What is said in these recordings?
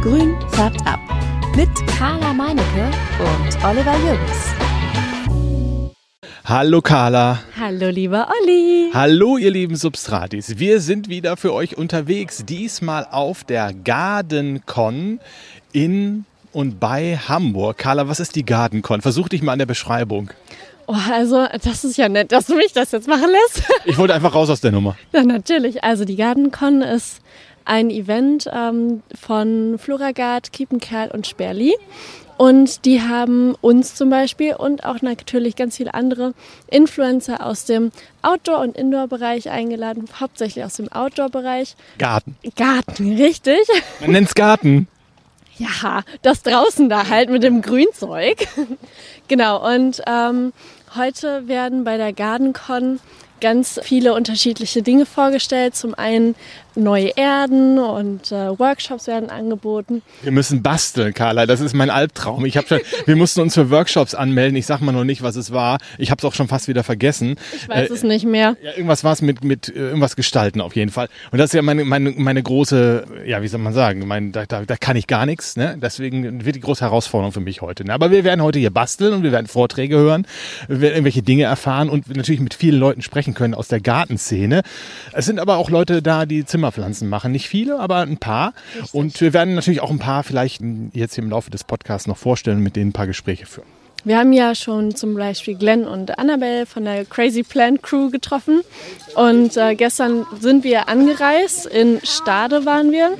Grün färbt ab. Mit Carla Meinecke und Oliver Jürgens. Hallo Carla. Hallo lieber Olli. Hallo ihr lieben Substratis. Wir sind wieder für euch unterwegs. Diesmal auf der GardenCon in und bei Hamburg. Carla, was ist die GardenCon? Versuch dich mal an der Beschreibung. Oh, also das ist ja nett, dass du mich das jetzt machen lässt. Ich wollte einfach raus aus der Nummer. Ja, natürlich. Also die GardenCon ist ein Event von Floragard, Kiepenkerl und Sperli. Und die haben uns zum Beispiel und auch natürlich ganz viele andere Influencer aus dem Outdoor- und Indoor-Bereich eingeladen. Hauptsächlich aus dem Outdoor-Bereich. Garten, richtig. Man nennt's Garten. Ja, das draußen da halt mit dem Grünzeug. Genau, und heute werden bei der GardenCon ganz viele unterschiedliche Dinge vorgestellt. Zum einen neue Erden und Workshops werden angeboten. Wir müssen basteln, Carla. Das ist mein Albtraum. Wir mussten uns für Workshops anmelden. Ich sag mal noch nicht, was es war. Ich habe es auch schon fast wieder vergessen. Ich weiß es nicht mehr. Ja, irgendwas war es mit irgendwas gestalten auf jeden Fall. Und das ist ja meine große, ja, wie soll man sagen, da kann ich gar nichts. Ne? Deswegen wird die große Herausforderung für mich heute. Ne? Aber wir werden heute hier basteln und wir werden Vorträge hören, wir werden irgendwelche Dinge erfahren und natürlich mit vielen Leuten sprechen können aus der Gartenszene. Es sind aber auch Leute da, die Zimmerpflanzen machen. Nicht viele, aber ein paar. Richtig. Und wir werden natürlich auch ein paar vielleicht jetzt hier im Laufe des Podcasts noch vorstellen und mit denen ein paar Gespräche führen. Wir haben ja schon zum Beispiel Glenn und Annabelle von der Crazy Plant Crew getroffen. Und gestern sind wir angereist. In Stade waren wir.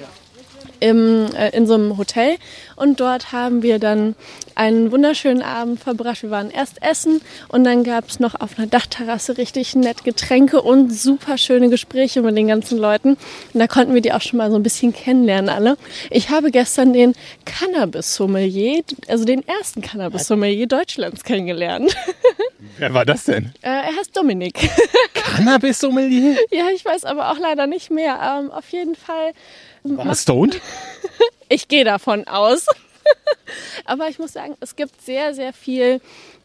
In so einem Hotel und dort haben wir dann einen wunderschönen Abend verbracht. Wir waren erst essen und dann gab es noch auf einer Dachterrasse richtig nett Getränke und super schöne Gespräche mit den ganzen Leuten. Und da konnten wir die auch schon mal so ein bisschen kennenlernen alle. Ich habe gestern den Cannabis-Sommelier, also den ersten Cannabis-Sommelier Deutschlands kennengelernt. Wer war das denn? Er heißt Dominik. Cannabis-Sommelier? Ja, ich weiß aber auch leider nicht mehr. Auf jeden Fall. War er stoned? Ich gehe davon aus. Aber ich muss sagen, es gibt sehr, sehr viel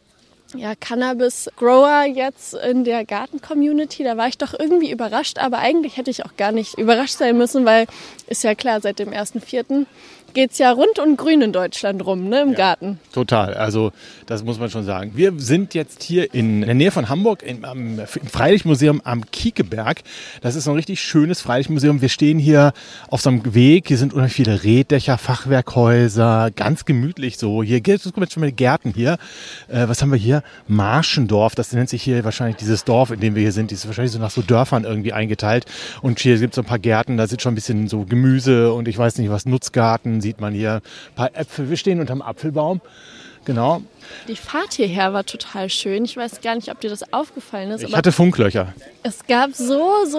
Cannabis-Grower jetzt in der Garten-Community. Da war ich doch irgendwie überrascht, aber eigentlich hätte ich auch gar nicht überrascht sein müssen, weil ist ja klar, seit dem 1.4. geht's ja rund und grün in Deutschland rum, ne, im Garten. Total, also das muss man schon sagen. Wir sind jetzt hier in der Nähe von Hamburg im Freilichtmuseum am Kiekeberg. Das ist so ein richtig schönes Freilichtmuseum. Wir stehen hier auf so einem Weg. Hier sind unheimlich viele Reddächer, Fachwerkhäuser, ganz gemütlich so. Hier gibt es schon mal Gärten hier. Was haben wir hier? Marschendorf, das nennt sich hier wahrscheinlich dieses Dorf, in dem wir hier sind. Die ist wahrscheinlich so nach so Dörfern irgendwie eingeteilt. Und hier gibt es so ein paar Gärten, da sind schon ein bisschen so Gemüse und ich weiß nicht was, Nutzgarten. Sieht man hier ein paar Äpfel. Wir stehen unterm Apfelbaum. Genau. Die Fahrt hierher war total schön. Ich weiß gar nicht, ob dir das aufgefallen ist. Ich hatte Funklöcher. Es gab so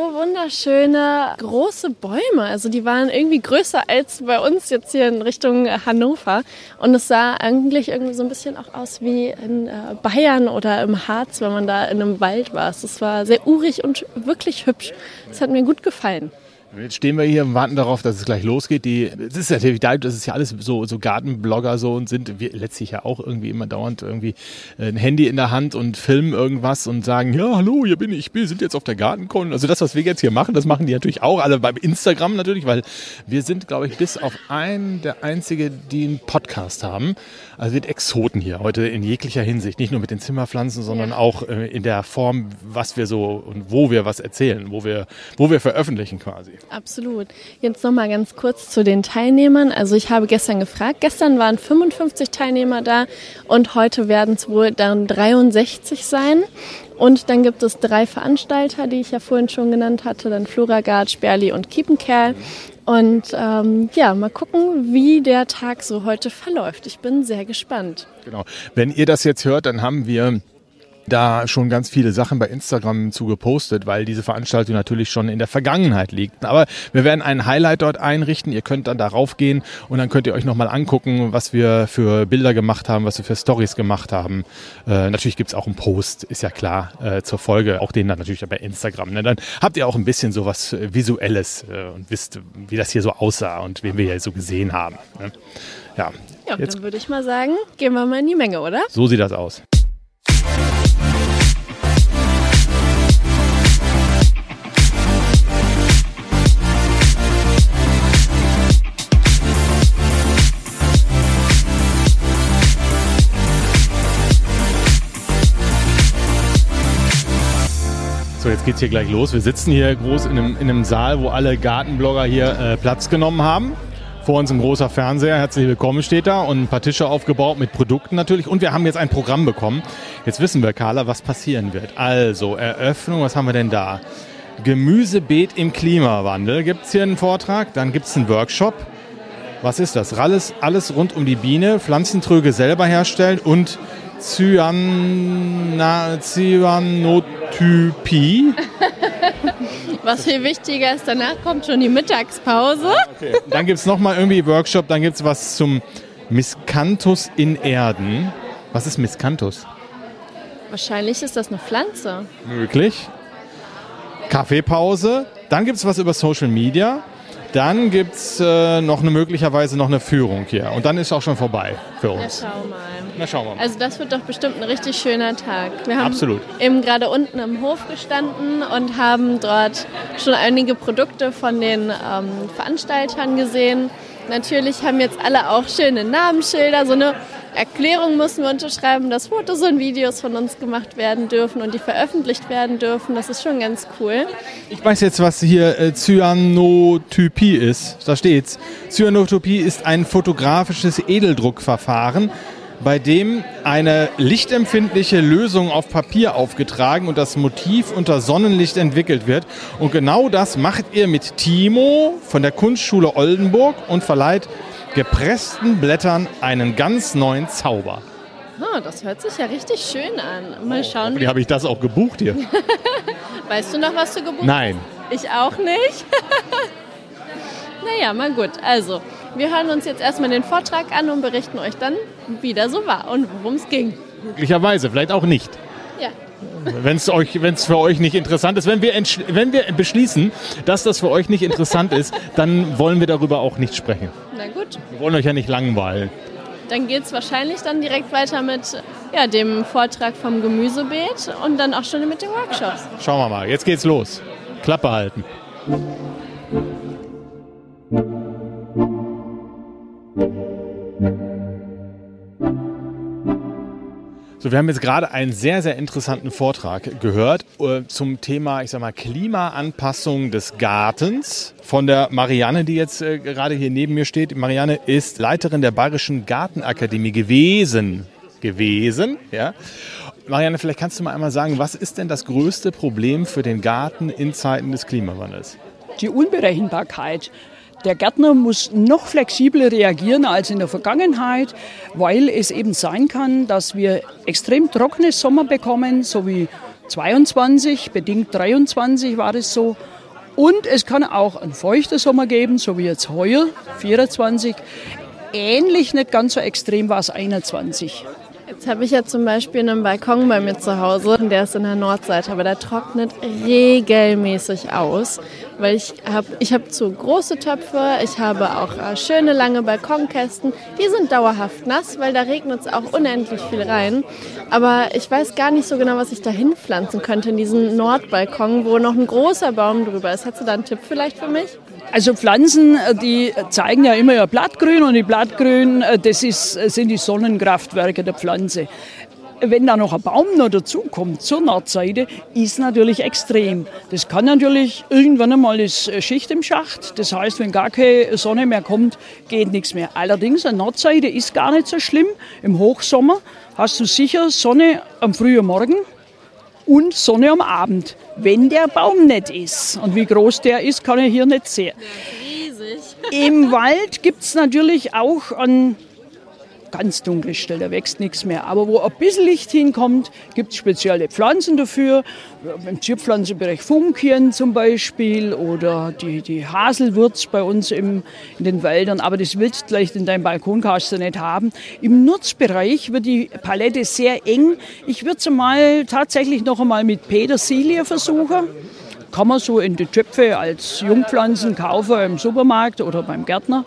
wunderschöne große Bäume. Also die waren irgendwie größer als bei uns jetzt hier in Richtung Hannover. Und es sah eigentlich irgendwie so ein bisschen auch aus wie in Bayern oder im Harz, wenn man da in einem Wald war. Es war sehr urig und wirklich hübsch. Es hat mir gut gefallen. Jetzt stehen wir hier und warten darauf, dass es gleich losgeht. Das ist ja alles so Gartenblogger so und sind wir letztlich ja auch irgendwie immer dauernd irgendwie ein Handy in der Hand und filmen irgendwas und sagen, ja, hallo, hier bin ich, wir sind jetzt auf der GardenCon. Also das, was wir jetzt hier machen, das machen die natürlich auch alle beim Instagram natürlich, weil wir sind, glaube ich, bis auf einen der Einzige, die einen Podcast haben. Also wir sind Exoten hier heute in jeglicher Hinsicht. Nicht nur mit den Zimmerpflanzen, sondern auch in der Form, was wir so und wo wir was erzählen, wo wir veröffentlichen quasi. Absolut. Jetzt noch mal ganz kurz zu den Teilnehmern. Also ich habe gestern gefragt. Gestern waren 55 Teilnehmer da und heute werden es wohl dann 63 sein. Und dann gibt es 3 Veranstalter, die ich ja vorhin schon genannt hatte. Dann Floragard, Sperli und Kiepenkerl. Und mal gucken, wie der Tag so heute verläuft. Ich bin sehr gespannt. Genau. Wenn ihr das jetzt hört, dann haben wir da schon ganz viele Sachen bei Instagram zu gepostet, weil diese Veranstaltung natürlich schon in der Vergangenheit liegt. Aber wir werden einen Highlight dort einrichten. Ihr könnt dann darauf gehen und dann könnt ihr euch nochmal angucken, was wir für Bilder gemacht haben, was wir für Stories gemacht haben. Natürlich gibt's auch einen Post, ist ja klar, zur Folge. Auch den dann natürlich bei Instagram. Ne? Dann habt ihr auch ein bisschen so was Visuelles und wisst, wie das hier so aussah und wen wir hier so gesehen haben. Ne? Ja, jetzt, dann würde ich mal sagen, gehen wir mal in die Menge, oder? So sieht das aus. jetzt geht's hier gleich los. Wir sitzen hier groß in einem Saal, wo alle Gartenblogger hier Platz genommen haben. Vor uns ein großer Fernseher, herzlich willkommen steht da und ein paar Tische aufgebaut mit Produkten natürlich. Und wir haben jetzt ein Programm bekommen. Jetzt wissen wir, Carla, was passieren wird. Also, Eröffnung, was haben wir denn da? Gemüsebeet im Klimawandel gibt's hier einen Vortrag. Dann gibt's einen Workshop. Was ist das? Alles rund um die Biene, Pflanzentröge selber herstellen und Cyanotypie. Was viel wichtiger ist, danach kommt schon die Mittagspause. Okay. Dann gibt es nochmal irgendwie Workshop, dann gibt es was zum Miscanthus in Erden. Was ist Miscanthus? Wahrscheinlich ist das eine Pflanze. Möglich. Kaffeepause. Dann gibt es was über Social Media. Dann gibt es möglicherweise noch eine Führung hier. Und dann ist auch schon vorbei für uns. Na, schauen wir mal. Also das wird doch bestimmt ein richtig schöner Tag. Wir haben Absolut. Eben gerade unten im Hof gestanden und haben dort schon einige Produkte von den Veranstaltern gesehen. Natürlich haben jetzt alle auch schöne Namensschilder, so eine Erklärung müssen wir unterschreiben, dass Fotos und Videos von uns gemacht werden dürfen und die veröffentlicht werden dürfen. Das ist schon ganz cool. Ich weiß jetzt, was hier Cyanotypie ist. Da steht's. Cyanotypie ist ein fotografisches Edeldruckverfahren, bei dem eine lichtempfindliche Lösung auf Papier aufgetragen und das Motiv unter Sonnenlicht entwickelt wird. Und genau das macht ihr mit Timo von der Kunstschule Oldenburg und verleiht gepressten Blättern einen ganz neuen Zauber. Oh, das hört sich ja richtig schön an. Mal schauen. Wie habe ich das auch gebucht hier? Weißt du noch, was du gebucht hast? Nein. Ich auch nicht. Naja, mal gut. Also, wir hören uns jetzt erstmal den Vortrag an und berichten euch dann, wie der so war und worum es ging. Möglicherweise, vielleicht auch nicht. Ja. Wenn es für euch nicht interessant ist, wenn wir beschließen, dass das für euch nicht interessant ist, dann wollen wir darüber auch nicht sprechen. Na gut. Wir wollen euch ja nicht langweilen. Dann geht es wahrscheinlich dann direkt weiter mit dem Vortrag vom Gemüsebeet und dann auch schon mit den Workshops. Schauen wir mal, jetzt geht's los. Klappe halten. So, wir haben jetzt gerade einen sehr, sehr interessanten Vortrag gehört zum Thema, Klimaanpassung des Gartens von der Marianne, die jetzt gerade hier neben mir steht. Marianne ist Leiterin der Bayerischen Gartenakademie gewesen, ja. Marianne, vielleicht kannst du mal einmal sagen, was ist denn das größte Problem für den Garten in Zeiten des Klimawandels? Die Unberechenbarkeit. Der Gärtner muss noch flexibler reagieren als in der Vergangenheit, weil es eben sein kann, dass wir extrem trockene Sommer bekommen, so wie 22, bedingt 23 war es so. Und es kann auch einen feuchten Sommer geben, so wie jetzt heuer, 24. Ähnlich, nicht ganz so extrem war es 21. Jetzt habe ich ja zum Beispiel einen Balkon bei mir zu Hause, der ist in der Nordseite, aber der trocknet regelmäßig aus, weil ich habe zu große Töpfe, ich habe auch schöne lange Balkonkästen, die sind dauerhaft nass, weil da regnet es auch unendlich viel rein, aber ich weiß gar nicht so genau, was ich da hinpflanzen könnte in diesen Nordbalkon, wo noch ein großer Baum drüber ist. Hättest du da einen Tipp vielleicht für mich? Also Pflanzen, die zeigen ja immer ihr Blattgrün und die Blattgrün, sind die Sonnenkraftwerke der Pflanze. Wenn da noch ein Baum noch dazukommt zur Nordseite, ist natürlich extrem. Das kann natürlich irgendwann einmal das Schicht im Schacht. Das heißt, wenn gar keine Sonne mehr kommt, geht nichts mehr. Allerdings, an Nordseite ist gar nicht so schlimm. Im Hochsommer hast du sicher Sonne am frühen Morgen und Sonne am Abend, wenn der Baum nicht ist. Und wie groß der ist, kann ich hier nicht sehen. Riesig. Im Wald gibt es natürlich auch an ganz dunkle Stellen, da wächst nichts mehr. Aber wo ein bisschen Licht hinkommt, gibt es spezielle Pflanzen dafür. Im Zierpflanzenbereich Funkien zum Beispiel oder die Haselwurz bei uns in den Wäldern. Aber das willst du vielleicht in deinem Balkonkasten nicht haben. Im Nutzbereich wird die Palette sehr eng. Ich würde es mal tatsächlich noch einmal mit Petersilie versuchen. Kann man so in die Töpfe als Jungpflanzen kaufen im Supermarkt oder beim Gärtner.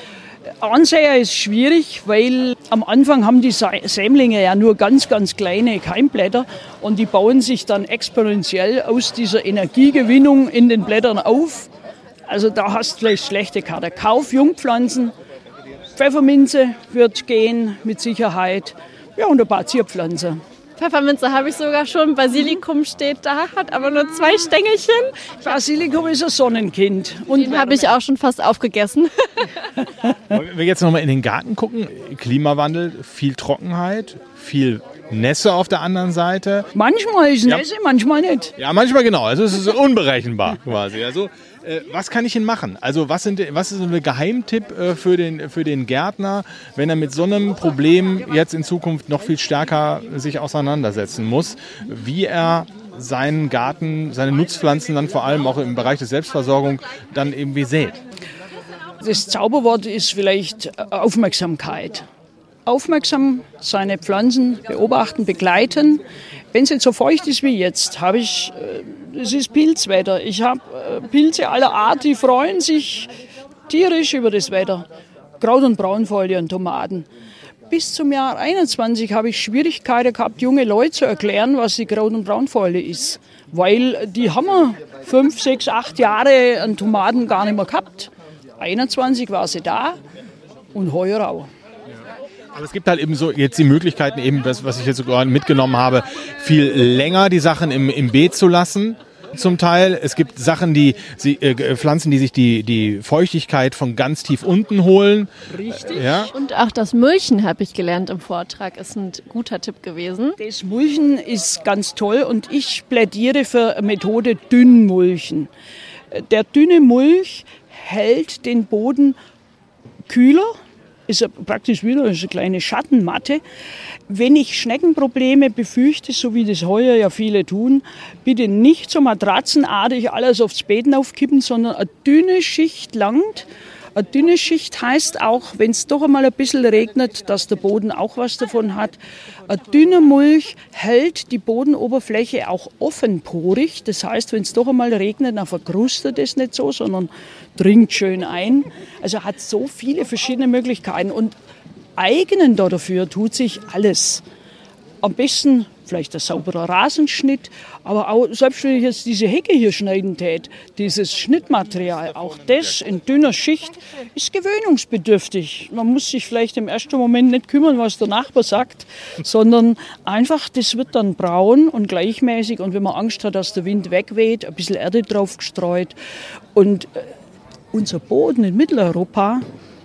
Ansäher ist schwierig, weil am Anfang haben die Sämlinge ja nur ganz, ganz kleine Keimblätter und die bauen sich dann exponentiell aus dieser Energiegewinnung in den Blättern auf. Also da hast du vielleicht schlechte Karte. Kauf Jungpflanzen, Pfefferminze wird gehen mit Sicherheit, ja und ein paar Zierpflanzen. Pfefferminze habe ich sogar schon. Basilikum steht da, hat aber nur 2 Stängelchen. Basilikum ist ein Sonnenkind. Und den habe ich auch schon fast aufgegessen. Wenn wir jetzt nochmal in den Garten gucken, Klimawandel, viel Trockenheit, viel Nässe auf der anderen Seite. Manchmal ist Nässe, manchmal nicht. Ja, manchmal genau. Also es ist unberechenbar quasi. Also was kann ich denn machen? Also was ist ein Geheimtipp für den Gärtner, wenn er mit so einem Problem jetzt in Zukunft noch viel stärker sich auseinandersetzen muss, wie er seinen Garten, seine Nutzpflanzen dann vor allem auch im Bereich der Selbstversorgung dann irgendwie sät? Das Zauberwort ist vielleicht Aufmerksamkeit. Aufmerksam seine Pflanzen beobachten, begleiten. Wenn es jetzt so feucht ist wie jetzt, es ist Pilzwetter. Ich habe Pilze aller Art, die freuen sich tierisch über das Wetter. Kraut- und Braunfäule und Tomaten. Bis zum Jahr 21 habe ich Schwierigkeiten gehabt, junge Leute zu erklären, was die Kraut- und Braunfäule ist. Weil die haben wir 5, 6, 8 Jahre an Tomaten gar nicht mehr gehabt. 21 war sie da und heuer auch. Aber es gibt halt eben so jetzt die Möglichkeiten, eben das, was ich jetzt sogar mitgenommen habe, viel länger die Sachen im Beet zu lassen. Zum Teil. Es gibt Sachen, Pflanzen, die sich die Feuchtigkeit von ganz tief unten holen. Richtig. Ja. Und auch das Mulchen, habe ich gelernt im Vortrag, ist ein guter Tipp gewesen. Das Mulchen ist ganz toll und ich plädiere für Methode Dünnmulchen. Der dünne Mulch hält den Boden kühler. Ist praktisch wieder eine kleine Schattenmatte. Wenn ich Schneckenprobleme befürchte, so wie das heuer ja viele tun, bitte nicht so matratzenartig alles aufs Beeten aufkippen, sondern eine dünne Schicht langt. Eine dünne Schicht heißt auch, wenn es doch einmal ein bisschen regnet, dass der Boden auch was davon hat. Ein dünner Mulch hält die Bodenoberfläche auch offenporig. Das heißt, wenn es doch einmal regnet, dann verkrustet es nicht so, sondern dringt schön ein. Also hat so viele verschiedene Möglichkeiten und eignen dafür tut sich alles. Am besten vielleicht ein sauberer Rasenschnitt, aber auch, selbst wenn ich jetzt diese Hecke hier schneiden tät, dieses Schnittmaterial, auch das in dünner Schicht, ist gewöhnungsbedürftig. Man muss sich vielleicht im ersten Moment nicht kümmern, was der Nachbar sagt, sondern einfach, das wird dann braun und gleichmäßig und wenn man Angst hat, dass der Wind wegweht, ein bisschen Erde drauf gestreut. Und unser Boden in Mitteleuropa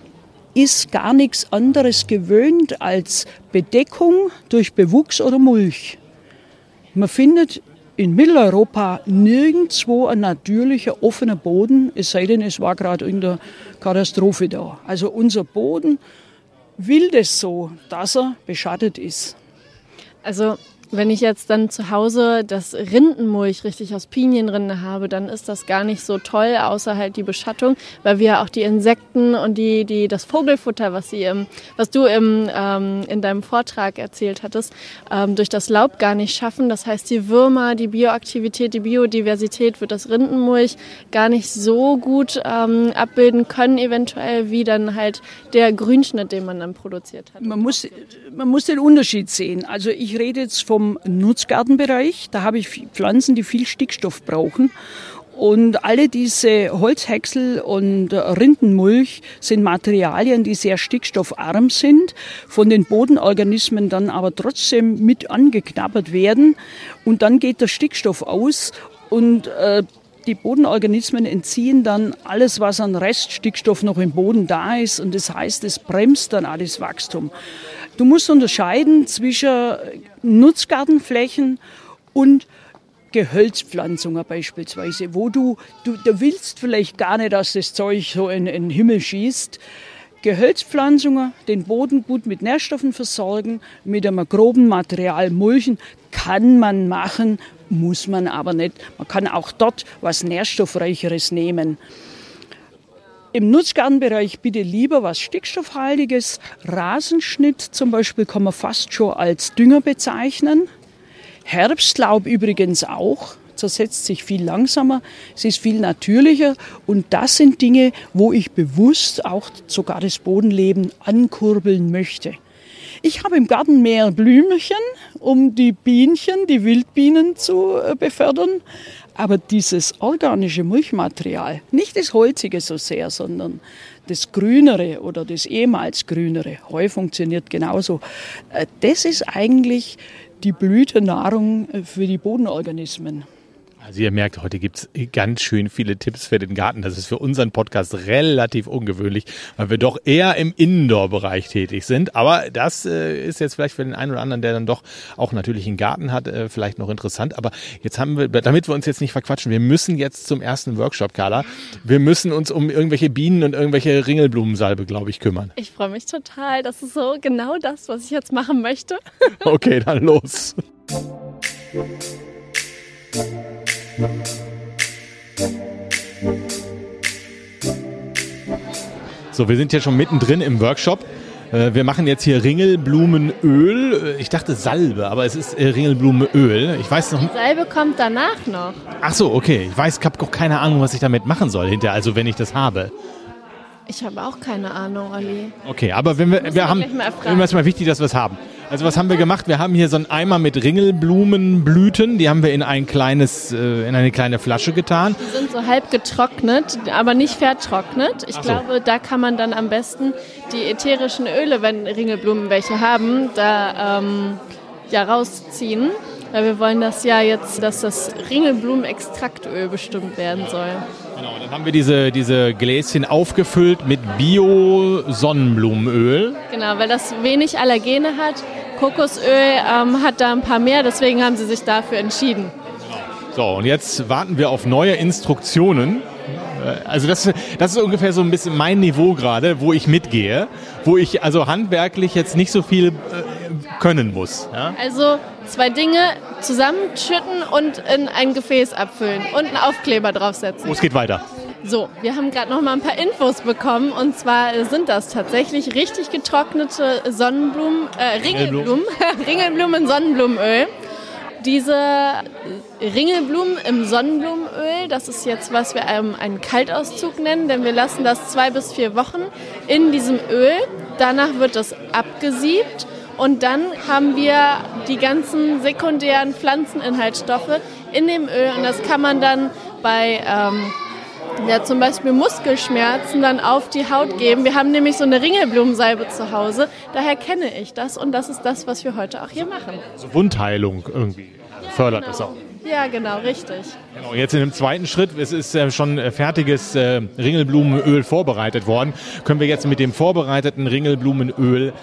ist gar nichts anderes gewöhnt als Bedeckung durch Bewuchs oder Mulch. Man findet in Mitteleuropa nirgendwo ein natürlicher offener Boden, es sei denn, es war gerade irgendeine Katastrophe da. Also unser Boden will das so, dass er beschattet ist. Also wenn ich jetzt dann zu Hause das Rindenmulch richtig aus Pinienrinde habe, dann ist das gar nicht so toll, außer halt die Beschattung, weil wir auch die Insekten und das Vogelfutter, was du in deinem Vortrag erzählt hattest, durch das Laub gar nicht schaffen. Das heißt, die Würmer, die Bioaktivität, die Biodiversität wird das Rindenmulch gar nicht so gut abbilden können, eventuell wie dann halt der Grünschnitt, den man dann produziert hat. Man muss den Unterschied sehen. Also ich rede jetzt vom Nutzgartenbereich. Da habe ich Pflanzen, die viel Stickstoff brauchen. Und alle diese Holzhäcksel und Rindenmulch sind Materialien, die sehr stickstoffarm sind, von den Bodenorganismen dann aber trotzdem mit angeknabbert werden. Und dann geht der Stickstoff aus und die Bodenorganismen entziehen dann alles, was an Reststickstoff noch im Boden da ist. Und das heißt, es bremst dann alles Wachstum. Du musst unterscheiden zwischen Nutzgartenflächen und Gehölzpflanzungen beispielsweise, wo du willst vielleicht gar nicht, dass das Zeug so in den Himmel schießt. Gehölzpflanzungen, den Boden gut mit Nährstoffen versorgen, mit einem groben Material mulchen, kann man machen, muss man aber nicht. Man kann auch dort was Nährstoffreicheres nehmen. Im Nutzgartenbereich bitte lieber was Stickstoffhaltiges. Rasenschnitt zum Beispiel kann man fast schon als Dünger bezeichnen. Herbstlaub übrigens auch. Zersetzt sich viel langsamer, es ist viel natürlicher und das sind Dinge, wo ich bewusst auch sogar das Bodenleben ankurbeln möchte. Ich habe im Garten mehr Blümchen, um die Bienchen, die Wildbienen zu befördern. Aber dieses organische Mulchmaterial, nicht das Holzige so sehr, sondern das Grünere oder das ehemals Grünere, Heu funktioniert genauso, das ist eigentlich die Blütennahrung für die Bodenorganismen. Also ihr merkt, heute gibt es ganz schön viele Tipps für den Garten. Das ist für unseren Podcast relativ ungewöhnlich, weil wir doch eher im Indoor-Bereich tätig sind. Aber das ist jetzt vielleicht für den einen oder anderen, der dann doch auch natürlich einen Garten hat, vielleicht noch interessant. Aber jetzt haben wir, damit wir uns jetzt nicht verquatschen, wir müssen jetzt zum ersten Workshop, Carla. Wir müssen uns um irgendwelche Bienen und irgendwelche Ringelblumensalbe, glaube ich, kümmern. Ich freue mich total. Das ist so genau das, was ich jetzt machen möchte. Okay, dann los. So, wir sind hier schon mittendrin im Workshop. Wir machen jetzt hier Ringelblumenöl. Ich dachte Salbe, aber es ist Ringelblumenöl. Ich weiß noch. Die Salbe kommt danach noch. Ach so, okay. Ich habe auch keine Ahnung, was ich damit machen soll hinterher, also wenn ich das habe. Ich habe auch keine Ahnung, Olli. Okay, aber wenn wir haben, immer ist mal wichtig, dass wir es haben. Also was haben wir gemacht? Wir haben hier so einen Eimer mit Ringelblumenblüten. Die haben wir in eine kleine Flasche getan. Die sind so halb getrocknet, aber nicht vertrocknet. Ich glaube, da kann man dann am besten die ätherischen Öle, wenn Ringelblumen welche haben, da rausziehen. Weil wir wollen das ja jetzt, dass das Ringelblumenextraktöl bestimmt werden soll. Genau, dann haben wir diese Gläschen aufgefüllt mit Bio-Sonnenblumenöl. Genau, weil das wenig Allergene hat. Kokosöl hat da ein paar mehr, deswegen haben sie sich dafür entschieden. So, und jetzt warten wir auf neue Instruktionen. Also das ist ungefähr so ein bisschen mein Niveau gerade, wo ich mitgehe, wo ich also handwerklich jetzt nicht so viel können muss. Ja? Also 2 Dinge, zusammenschütten und in ein Gefäß abfüllen und einen Aufkleber draufsetzen. Oh, es geht weiter. So, wir haben gerade noch mal ein paar Infos bekommen und zwar sind das tatsächlich richtig getrocknete Ringelblumen-Sonnenblumenöl. Diese Ringelblumen im Sonnenblumenöl, das ist jetzt, was wir einen Kaltauszug nennen, denn wir lassen das 2 bis 4 Wochen in diesem Öl. Danach wird das abgesiebt und dann haben wir die ganzen sekundären Pflanzeninhaltsstoffe in dem Öl und das kann man dann bei zum Beispiel Muskelschmerzen dann auf die Haut geben. Wir haben nämlich so eine Ringelblumensalbe zu Hause, daher kenne ich das und das ist das, was wir heute auch hier machen. So Wundheilung irgendwie fördert es auch. Ja, genau, richtig. Genau, jetzt in dem zweiten Schritt, es ist schon fertiges Ringelblumenöl vorbereitet worden, können wir jetzt mit dem vorbereiteten Ringelblumenöl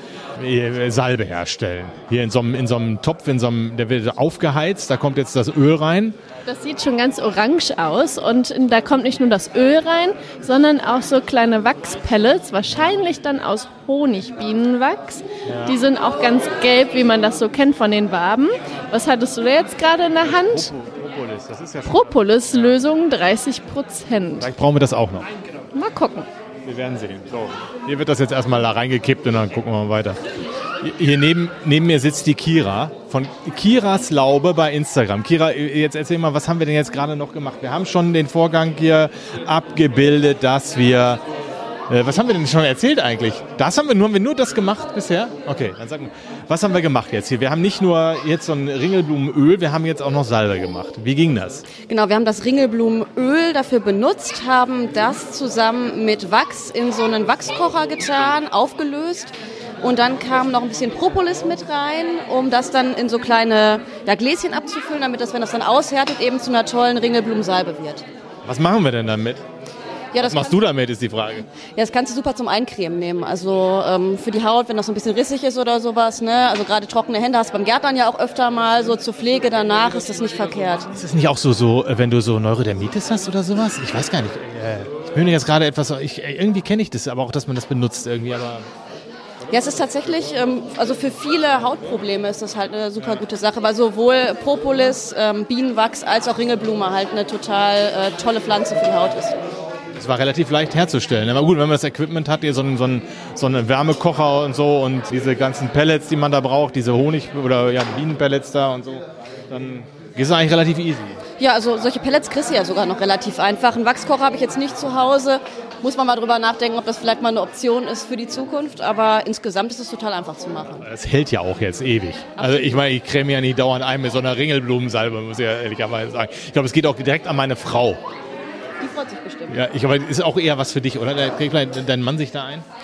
Salbe herstellen. Hier in so einem Topf, der wird aufgeheizt, da kommt jetzt das Öl rein. Das sieht schon ganz orange aus und da kommt nicht nur das Öl rein, sondern auch so kleine Wachspellets, wahrscheinlich dann aus Honigbienenwachs. Ja. Die sind auch ganz gelb, wie man das so kennt von den Waben. Was hattest du da jetzt gerade in der Hand? Propolis, das ist ja Propolis-Lösung 30%. Vielleicht brauchen wir das auch noch. Mal gucken. Wir werden sehen. So, hier wird das jetzt erstmal da reingekippt und dann gucken wir mal weiter. Hier neben mir sitzt die Kira von Kiras Laube bei Instagram. Kira, jetzt erzähl mal, was haben wir denn jetzt gerade noch gemacht? Wir haben schon den Vorgang hier abgebildet, dass wir... was haben wir denn schon erzählt eigentlich? Haben wir nur das gemacht bisher? Okay, dann sag mal, was haben wir gemacht jetzt hier? Wir haben nicht nur jetzt so ein Ringelblumenöl, wir haben jetzt auch noch Salbe gemacht. Wie ging das? Genau, wir haben das Ringelblumenöl dafür benutzt, haben das zusammen mit Wachs in so einen Wachskocher getan, aufgelöst. Und dann kam noch ein bisschen Propolis mit rein, um das dann in so kleine Gläschen abzufüllen, damit das, wenn das dann aushärtet, eben zu einer tollen Ringelblumensalbe wird. Was machen wir denn damit? Ja, was machst du damit, ist die Frage. Ja, das kannst du super zum Eincremen nehmen. Also für die Haut, wenn das so ein bisschen rissig ist oder sowas. Ne? Also gerade trockene Hände hast du beim Gärtnern ja auch öfter mal. So zur Pflege danach ist das nicht verkehrt. Ist es nicht auch so, wenn du so Neurodermitis hast oder sowas? Ich weiß gar nicht. Ich bin jetzt gerade etwas... irgendwie kenne ich das, aber auch, dass man das benutzt irgendwie, aber... Ja, es ist tatsächlich, also für viele Hautprobleme ist das halt eine super gute Sache, weil sowohl Propolis, Bienenwachs als auch Ringelblume halt eine total tolle Pflanze für die Haut ist. Es war relativ leicht herzustellen. Aber gut, wenn man das Equipment hat, hier so einen Wärmekocher und so und diese ganzen Pellets, die man da braucht, diese Honig- oder Bienenpellets da und so, dann geht es eigentlich relativ easy. Ja, also solche Pellets kriegst du ja sogar noch relativ einfach. Einen Wachskocher habe ich jetzt nicht zu Hause. Muss man mal drüber nachdenken, ob das vielleicht mal eine Option ist für die Zukunft. Aber insgesamt ist es total einfach zu machen. Das hält ja auch jetzt ewig. Also ich meine, ich creme ja nicht dauernd ein mit so einer Ringelblumensalbe, muss ich ja ehrlicherweise sagen. Ich glaube, es geht auch direkt an meine Frau. Die freut sich bestimmt. Ja, ich glaube, ist auch eher was für dich, oder? Da kriegt dein Mann sich da ein?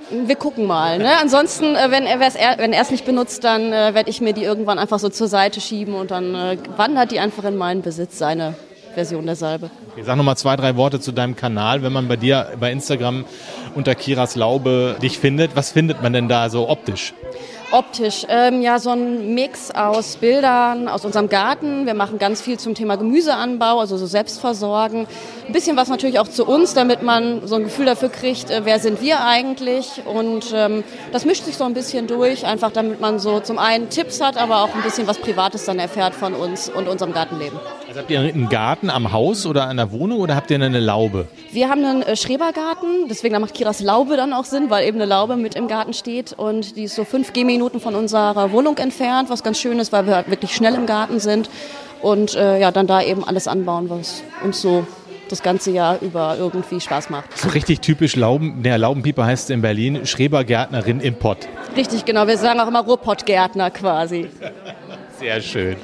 Wir gucken mal. Ne? Ansonsten, wenn er es nicht benutzt, dann werde ich mir die irgendwann einfach so zur Seite schieben und dann wandert die einfach in meinen Besitz, seine Version der Salbe. Okay, sag nochmal 2, 3 Worte zu deinem Kanal. Wenn man bei dir bei Instagram unter Kiras Laube dich findet, was findet man denn da so optisch? Optisch, ja, so ein Mix aus Bildern aus unserem Garten. Wir machen ganz viel zum Thema Gemüseanbau, also so Selbstversorgen. Ein bisschen was natürlich auch zu uns, damit man so ein Gefühl dafür kriegt, wer sind wir eigentlich. Und das mischt sich so ein bisschen durch, einfach damit man so zum einen Tipps hat, aber auch ein bisschen was Privates dann erfährt von uns und unserem Gartenleben. Also habt ihr einen Garten am Haus oder an der Wohnung oder habt ihr eine Laube? Wir haben einen Schrebergarten, deswegen macht Kiras Laube dann auch Sinn, weil eben eine Laube mit im Garten steht und die ist so 5 Gehminuten von unserer Wohnung entfernt, was ganz schön ist, weil wir halt wirklich schnell im Garten sind und ja, dann da eben alles anbauen, was uns so das ganze Jahr über irgendwie Spaß macht. So richtig typisch Laubenpieper heißt in Berlin Schrebergärtnerin im Pott. Richtig, genau, wir sagen auch immer Ruhrpottgärtner quasi. Sehr schön.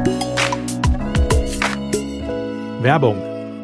Werbung.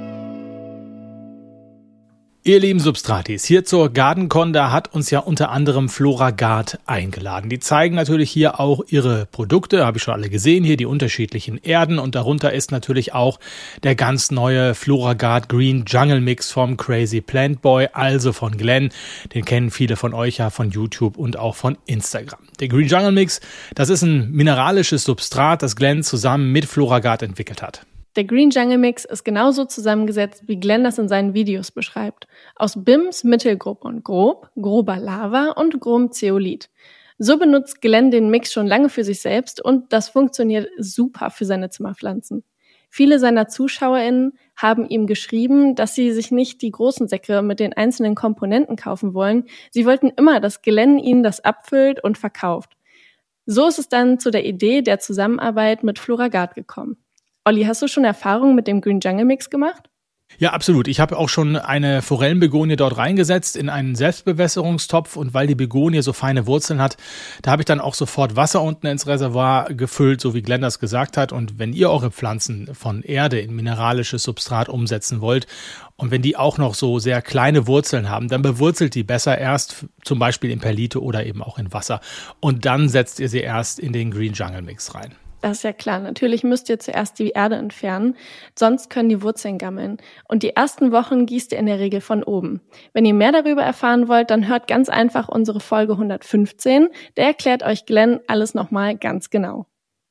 Ihr lieben Substratis, hier zur GardenCon, da hat uns ja unter anderem Floragard eingeladen. Die zeigen natürlich hier auch ihre Produkte, habe ich schon alle gesehen, hier die unterschiedlichen Erden und darunter ist natürlich auch der ganz neue Floragard Green Jungle Mix vom Crazy Plant Boy, also von Glenn. Den kennen viele von euch ja von YouTube und auch von Instagram. Der Green Jungle Mix, das ist ein mineralisches Substrat, das Glenn zusammen mit Floragard entwickelt hat. Der Green Jungle Mix ist genauso zusammengesetzt, wie Glenn das in seinen Videos beschreibt. Aus BIMs, mittelgrob und grob, grober Lava und grobem Zeolit. So benutzt Glenn den Mix schon lange für sich selbst und das funktioniert super für seine Zimmerpflanzen. Viele seiner ZuschauerInnen haben ihm geschrieben, dass sie sich nicht die großen Säcke mit den einzelnen Komponenten kaufen wollen. Sie wollten immer, dass Glenn ihnen das abfüllt und verkauft. So ist es dann zu der Idee der Zusammenarbeit mit Floragard gekommen. Olli, hast du schon Erfahrungen mit dem Green Jungle Mix gemacht? Ja, absolut. Ich habe auch schon eine Forellenbegonie dort reingesetzt in einen Selbstbewässerungstopf und weil die Begonie so feine Wurzeln hat, da habe ich dann auch sofort Wasser unten ins Reservoir gefüllt, so wie Glenn das gesagt hat. Und wenn ihr eure Pflanzen von Erde in mineralisches Substrat umsetzen wollt und wenn die auch noch so sehr kleine Wurzeln haben, dann bewurzelt die besser erst zum Beispiel in Perlite oder eben auch in Wasser und dann setzt ihr sie erst in den Green Jungle Mix rein. Das ist ja klar. Natürlich müsst ihr zuerst die Erde entfernen, sonst können die Wurzeln gammeln. Und die ersten Wochen gießt ihr in der Regel von oben. Wenn ihr mehr darüber erfahren wollt, dann hört ganz einfach unsere Folge 115. Der erklärt euch Glenn alles nochmal ganz genau.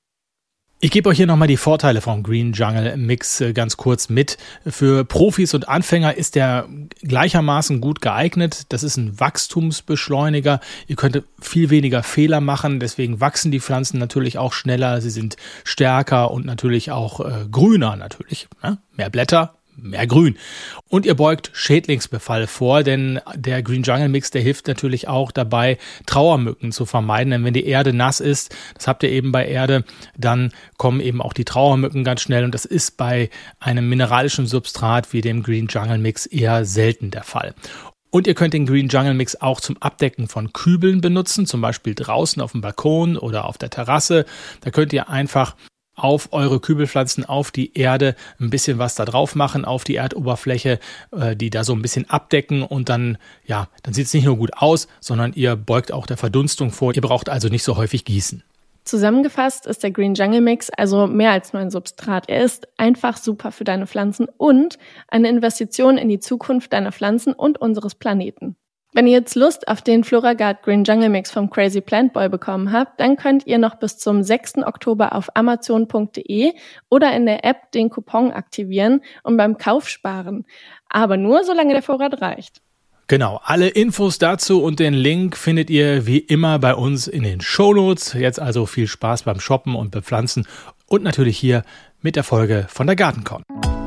Ich gebe euch hier nochmal die Vorteile vom Green Jungle Mix ganz kurz mit. Für Profis und Anfänger ist der gleichermaßen gut geeignet. Das ist ein Wachstumsbeschleuniger. Ihr könnt viel weniger Fehler machen. Deswegen wachsen die Pflanzen natürlich auch schneller. Sie sind stärker und natürlich auch grüner natürlich. Ne? Mehr Blätter. Mehr Grün. Und ihr beugt Schädlingsbefall vor, denn der Green Jungle Mix, der hilft natürlich auch dabei, Trauermücken zu vermeiden. Denn wenn die Erde nass ist, das habt ihr eben bei Erde, dann kommen eben auch die Trauermücken ganz schnell. Und das ist bei einem mineralischen Substrat wie dem Green Jungle Mix eher selten der Fall. Und ihr könnt den Green Jungle Mix auch zum Abdecken von Kübeln benutzen, zum Beispiel draußen auf dem Balkon oder auf der Terrasse. Da könnt ihr einfach auf eure Kübelpflanzen, auf die Erde ein bisschen was da drauf machen, auf die Erdoberfläche, die da so ein bisschen abdecken und dann sieht es nicht nur gut aus, sondern ihr beugt auch der Verdunstung vor. Ihr braucht also nicht so häufig gießen. Zusammengefasst ist der Green Jungle Mix also mehr als nur ein Substrat. Er ist einfach super für deine Pflanzen und eine Investition in die Zukunft deiner Pflanzen und unseres Planeten. Wenn ihr jetzt Lust auf den Floragard Green Jungle Mix vom Crazy Plant Boy bekommen habt, dann könnt ihr noch bis zum 6. Oktober auf amazon.de oder in der App den Coupon aktivieren und beim Kauf sparen. Aber nur, solange der Vorrat reicht. Genau, alle Infos dazu und den Link findet ihr wie immer bei uns in den Shownotes. Jetzt also viel Spaß beim Shoppen und Bepflanzen und natürlich hier mit der Folge von der GardenCon.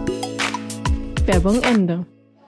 Werbung Ende.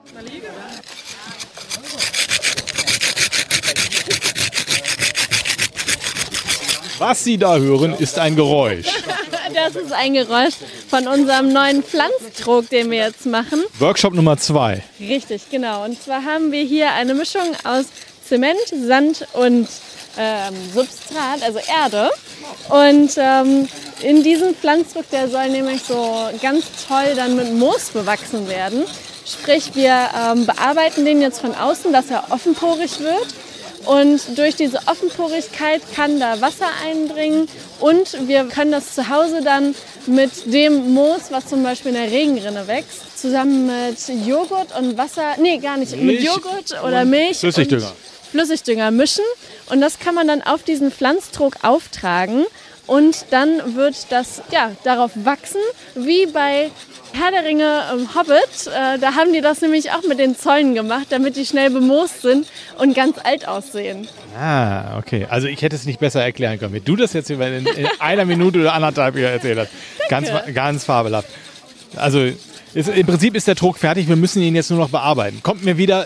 Was Sie da hören, ist ein Geräusch. Das ist ein Geräusch von unserem neuen Pflanztrog, den wir jetzt machen. Workshop Nummer 2. Richtig, genau. Und zwar haben wir hier eine Mischung aus Zement, Sand und Substrat, also Erde. Und in diesem Pflanztrog, der soll nämlich so ganz toll dann mit Moos bewachsen werden. Sprich, wir bearbeiten den jetzt von außen, dass er offenporig wird. Und durch diese Offenporigkeit kann da Wasser eindringen und wir können das zu Hause dann mit dem Moos, was zum Beispiel in der Regenrinne wächst, zusammen mit Joghurt und Wasser, nee, gar nicht, mit Joghurt oder Milch Flüssigdünger. und Flüssigdünger mischen. Und das kann man dann auf diesen Pflanztrog auftragen und dann wird das darauf wachsen, wie bei Herr der Ringe Hobbit. Da haben die das nämlich auch mit den Zäunen gemacht, damit die schnell bemoost sind und ganz alt aussehen. Ah, okay. Also ich hätte es nicht besser erklären können. Wenn du das jetzt in einer Minute oder anderthalb hier erzählt hast. Ganz fabelhaft. Also im Prinzip ist der Trog fertig. Wir müssen ihn jetzt nur noch bearbeiten. Kommt mir wieder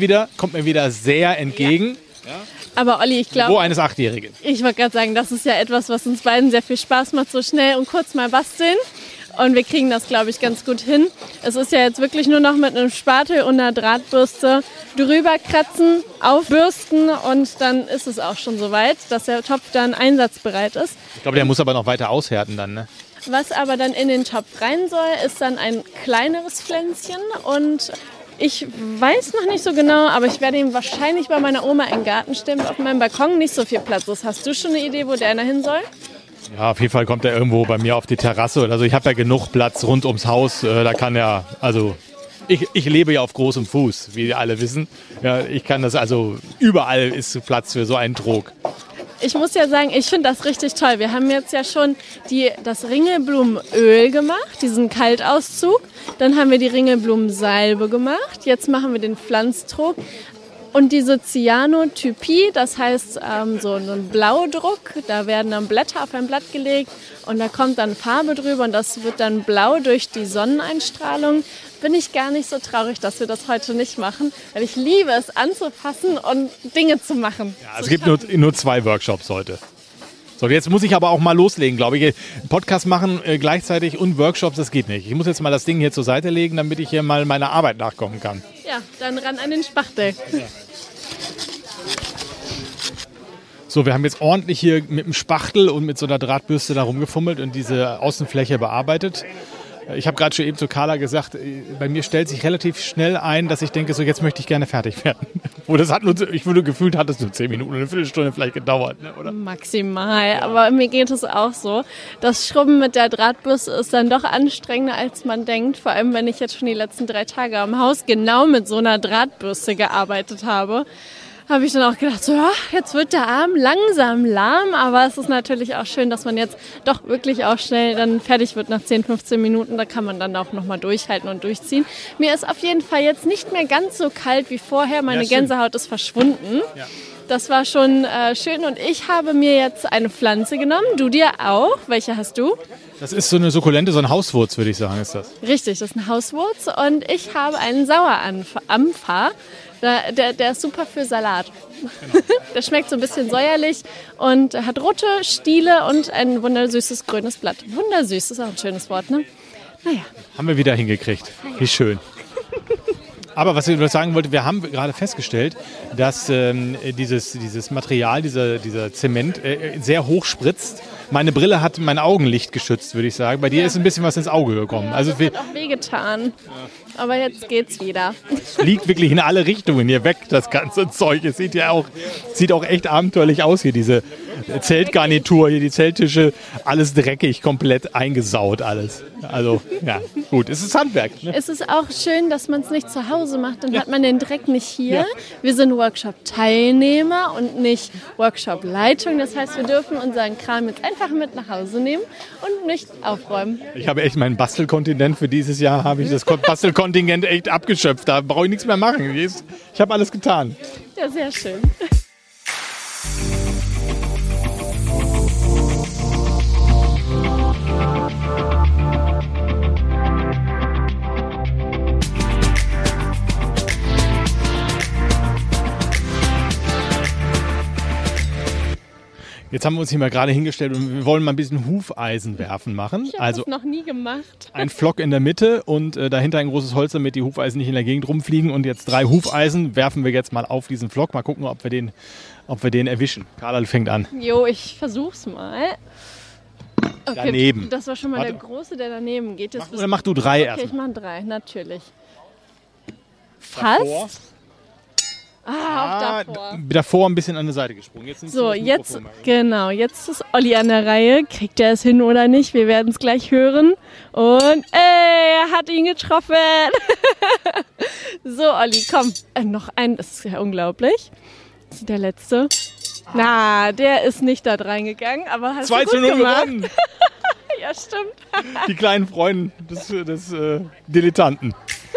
sehr entgegen. Ja. Aber Olli, ich glaube... Wo eines 8-Jährigen. Ich wollte gerade sagen, das ist ja etwas, was uns beiden sehr viel Spaß macht, so schnell und kurz mal basteln. Und wir kriegen das, glaube ich, ganz gut hin. Es ist ja jetzt wirklich nur noch mit einem Spatel und einer Drahtbürste drüber kratzen, aufbürsten und dann ist es auch schon soweit, dass der Topf dann einsatzbereit ist. Ich glaube, der muss aber noch weiter aushärten dann, ne? Was aber dann in den Topf rein soll, ist dann ein kleineres Pflänzchen und ich weiß noch nicht so genau, aber ich werde ihn wahrscheinlich bei meiner Oma in den Garten stellen, auf meinem Balkon nicht so viel Platz ist. Hast du schon eine Idee, wo der hin soll? Ja, auf jeden Fall kommt er irgendwo bei mir auf die Terrasse. Also ich habe ja genug Platz rund ums Haus. Da kann er, also ich lebe ja auf großem Fuß, wie alle wissen. Ja, ich kann das, also überall ist Platz für so einen Trog. Ich muss ja sagen, ich finde das richtig toll. Wir haben jetzt ja schon das Ringelblumenöl gemacht, diesen Kaltauszug. Dann haben wir die Ringelblumensalbe gemacht. Jetzt machen wir den Pflanztrog. Und diese Cyanotypie, das heißt so ein Blaudruck, da werden dann Blätter auf ein Blatt gelegt und da kommt dann Farbe drüber und das wird dann blau durch die Sonneneinstrahlung. Bin ich gar nicht so traurig, dass wir das heute nicht machen, weil ich liebe es anzufassen und Dinge zu machen. Ja, es gibt nur 2 Workshops heute. So, jetzt muss ich aber auch mal loslegen, glaube ich. Podcast machen gleichzeitig und Workshops, das geht nicht. Ich muss jetzt mal das Ding hier zur Seite legen, damit ich hier mal meiner Arbeit nachkommen kann. Ja, dann ran an den Spachtel. Ja. So, wir haben jetzt ordentlich hier mit dem Spachtel und mit so einer Drahtbürste da rumgefummelt und diese Außenfläche bearbeitet. Ich habe gerade schon eben zu Carla gesagt, bei mir stellt sich relativ schnell ein, dass ich denke, so jetzt möchte ich gerne fertig werden. Ich wurde gefühlt, hat es nur 10 Minuten, eine Viertelstunde vielleicht gedauert, ne, oder? Maximal, aber mir geht es auch so. Das Schrubben mit der Drahtbürste ist dann doch anstrengender, als man denkt. Vor allem, wenn ich jetzt schon die letzten 3 Tage am Haus genau mit so einer Drahtbürste gearbeitet habe. Habe ich dann auch gedacht, so, ja, jetzt wird der Arm langsam lahm, aber es ist natürlich auch schön, dass man jetzt doch wirklich auch schnell dann fertig wird nach 10, 15 Minuten. Da kann man dann auch nochmal durchhalten und durchziehen. Mir ist auf jeden Fall jetzt nicht mehr ganz so kalt wie vorher. Meine Gänsehaut ist verschwunden. Ja. Das war schon schön und ich habe mir jetzt eine Pflanze genommen. Du dir auch. Welche hast du? Das ist so eine Sukkulente, so ein Hauswurz, würde ich sagen, ist das. Richtig, das ist ein Hauswurz und ich habe einen Sauerampfer. Der ist super für Salat. Genau. Der schmeckt so ein bisschen säuerlich und hat rote Stiele und ein wundersüßes grünes Blatt. Wundersüß ist auch ein schönes Wort, ne? Naja. Haben wir wieder hingekriegt. Wie schön. Aber was ich sagen wollte, wir haben gerade festgestellt, dass dieses Material, dieser Zement sehr hoch spritzt. Meine Brille hat mein Augenlicht geschützt, würde ich sagen. Bei dir ist ein bisschen was ins Auge gekommen. Also das hat auch wehgetan. Aber jetzt geht's wieder. Es fliegt wirklich in alle Richtungen hier weg, das ganze Zeug. Es sieht auch echt abenteuerlich aus hier, diese Zeltgarnitur, hier die Zelttische, alles dreckig, komplett eingesaut alles. Also, ja, gut, es ist Handwerk. Ne? Es ist auch schön, dass man es nicht zu Hause macht, dann hat man den Dreck nicht hier. Ja. Wir sind Workshop-Teilnehmer und nicht Workshop-Leitung. Das heißt, wir dürfen unseren Kram jetzt einfach mit nach Hause nehmen und nicht aufräumen. Ich habe echt mein Bastelkontingent für dieses Jahr, habe ich das Bastelkontingent echt abgeschöpft. Da brauche ich nichts mehr machen. Ich habe alles getan. Ja, sehr schön. Jetzt haben wir uns hier mal gerade hingestellt und wir wollen mal ein bisschen Hufeisenwerfen machen. Ich habe das noch nie gemacht. Ein Flock in der Mitte und dahinter ein großes Holz, damit die Hufeisen nicht in der Gegend rumfliegen. Und jetzt 3 Hufeisen werfen wir jetzt mal auf diesen Flock. Mal gucken, ob wir den erwischen. Carla fängt an. Jo, ich versuch's mal. Okay, daneben. Das war schon mal der große, der daneben geht. Oder mach du 3 erst. Okay, ich mach 3, natürlich. Fast. Auch da davor ein bisschen an die Seite gesprungen. Jetzt So, jetzt ist Olli an der Reihe. Kriegt er es hin oder nicht? Wir werden es gleich hören. Und er hat ihn getroffen. So, Olli, komm. Noch ein, das ist ja unglaublich. Das ist der letzte. Na, der ist nicht da reingegangen, aber hast du gut gemacht. Gewonnen. Ja, stimmt. Die kleinen Freunde des Dilettanten.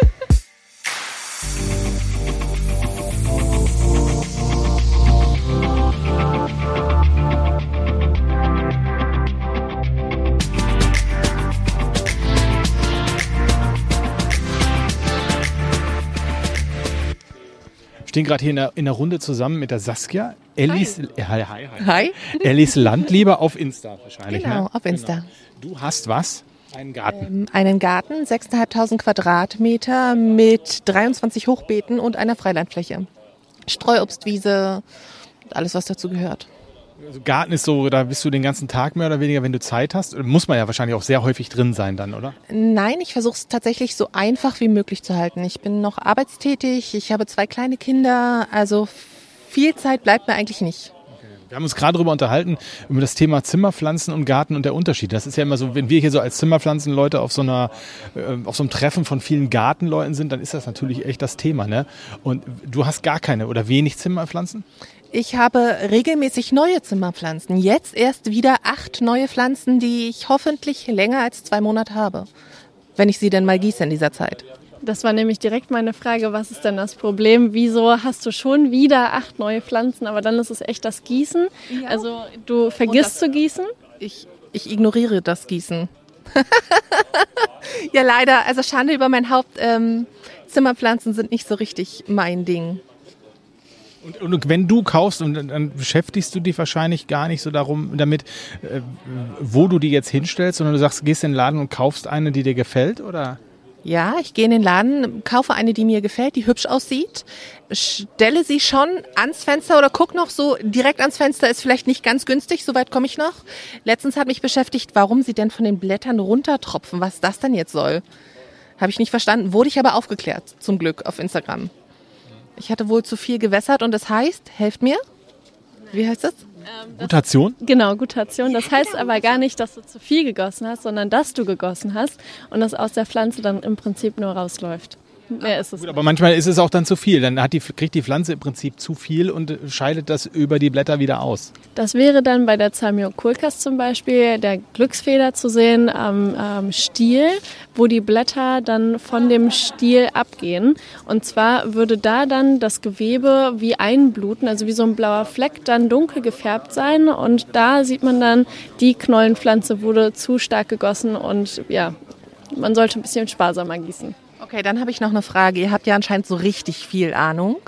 Wir stehen gerade hier in der Runde zusammen mit der Saskia. Hi. Ellis Landliebe auf Insta wahrscheinlich. Genau, ne? auf Insta. Genau. Du hast was? Einen Garten. Einen Garten, 6.500 Quadratmeter mit 23 Hochbeeten und einer Freilandfläche. Streuobstwiese, alles was dazu gehört. Also Garten ist so, da bist du den ganzen Tag mehr oder weniger, wenn du Zeit hast. Muss man ja wahrscheinlich auch sehr häufig drin sein dann, oder? Nein, ich versuche es tatsächlich so einfach wie möglich zu halten. Ich bin noch arbeitstätig, ich habe 2 kleine Kinder, also viel Zeit bleibt mir eigentlich nicht. Okay. Wir haben uns gerade darüber unterhalten, über das Thema Zimmerpflanzen und Garten und der Unterschied. Das ist ja immer so, wenn wir hier so als Zimmerpflanzenleute auf so einem Treffen von vielen Gartenleuten sind, dann ist das natürlich echt das Thema, ne? Und du hast gar keine oder wenig Zimmerpflanzen? Ich habe regelmäßig neue Zimmerpflanzen. Jetzt erst wieder 8 neue Pflanzen, die ich hoffentlich länger als 2 Monate habe. Wenn ich sie denn mal gieße in dieser Zeit. Das war nämlich direkt meine Frage, was ist denn das Problem? Wieso hast du schon wieder 8 neue Pflanzen, aber dann ist es echt das Gießen? Ja. Also du vergisst zu gießen? Ich ignoriere das Gießen. Ja, leider. Also Schande über mein Haupt. Zimmerpflanzen sind nicht so richtig mein Ding. Und wenn du kaufst, und dann beschäftigst du dich wahrscheinlich gar nicht so damit, wo du die jetzt hinstellst, sondern du sagst, gehst in den Laden und kaufst eine, die dir gefällt, oder? Ja, ich gehe in den Laden, kaufe eine, die mir gefällt, die hübsch aussieht, stelle sie schon ans Fenster oder guck noch so direkt ans Fenster, ist vielleicht nicht ganz günstig, soweit komme ich noch. Letztens hat mich beschäftigt, warum sie denn von den Blättern runtertropfen, was das denn jetzt soll. Habe ich nicht verstanden, wurde ich aber aufgeklärt, zum Glück, auf Instagram. Ich hatte wohl zu viel gewässert und das heißt, helft mir, wie heißt das? Gutation? Genau, Gutation. Das heißt aber gar nicht, dass du zu viel gegossen hast, sondern dass du gegossen hast und das aus der Pflanze dann im Prinzip nur rausläuft. Mehr ist es gut, aber manchmal ist es auch dann zu viel. Dann kriegt die Pflanze im Prinzip zu viel und scheidet das über die Blätter wieder aus. Das wäre dann bei der Zamioculcas zum Beispiel der Glücksfeder zu sehen am Stiel, wo die Blätter dann von dem Stiel abgehen. Und zwar würde da dann das Gewebe wie einbluten, also wie so ein blauer Fleck, dann dunkel gefärbt sein. Und da sieht man dann, die Knollenpflanze wurde zu stark gegossen und ja, man sollte ein bisschen sparsamer gießen. Okay, dann habe ich noch eine Frage. Ihr habt ja anscheinend so richtig viel Ahnung.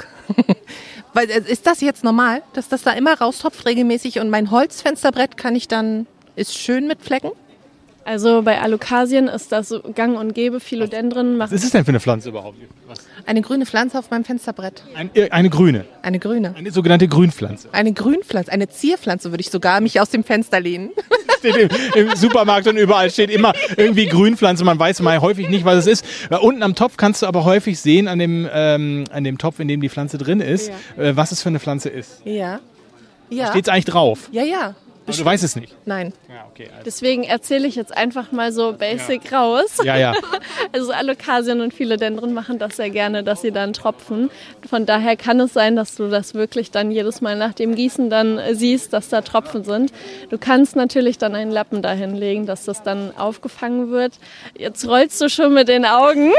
Weil, ist das jetzt normal, dass das da immer raustropft regelmäßig und mein Holzfensterbrett ist schön mit Flecken? Also bei Alokasien ist das gang und gäbe. Philodendron Was ist es denn für eine Pflanze überhaupt? Was? Eine grüne Pflanze auf meinem Fensterbrett. Eine grüne? Eine grüne. Eine sogenannte Grünpflanze. Eine Grünpflanze, eine Zierpflanze würde ich sogar mich aus dem Fenster lehnen. Steht im Supermarkt und überall steht immer irgendwie Grünpflanze. Man weiß mal häufig nicht, was es ist. Unten am Topf kannst du aber häufig sehen, an dem Topf, in dem die Pflanze drin ist, was es für eine Pflanze ist. Ja. Da steht es eigentlich drauf. Ja. Aber du weißt es nicht? Nein. Ja, okay, also. Deswegen erzähle ich jetzt einfach mal so basic raus. Ja. Also Alokasien und Philodendron machen das sehr gerne, dass sie dann tropfen. Von daher kann es sein, dass du das wirklich dann jedes Mal nach dem Gießen dann siehst, dass da Tropfen sind. Du kannst natürlich dann einen Lappen dahin legen, dass das dann aufgefangen wird. Jetzt rollst du schon mit den Augen.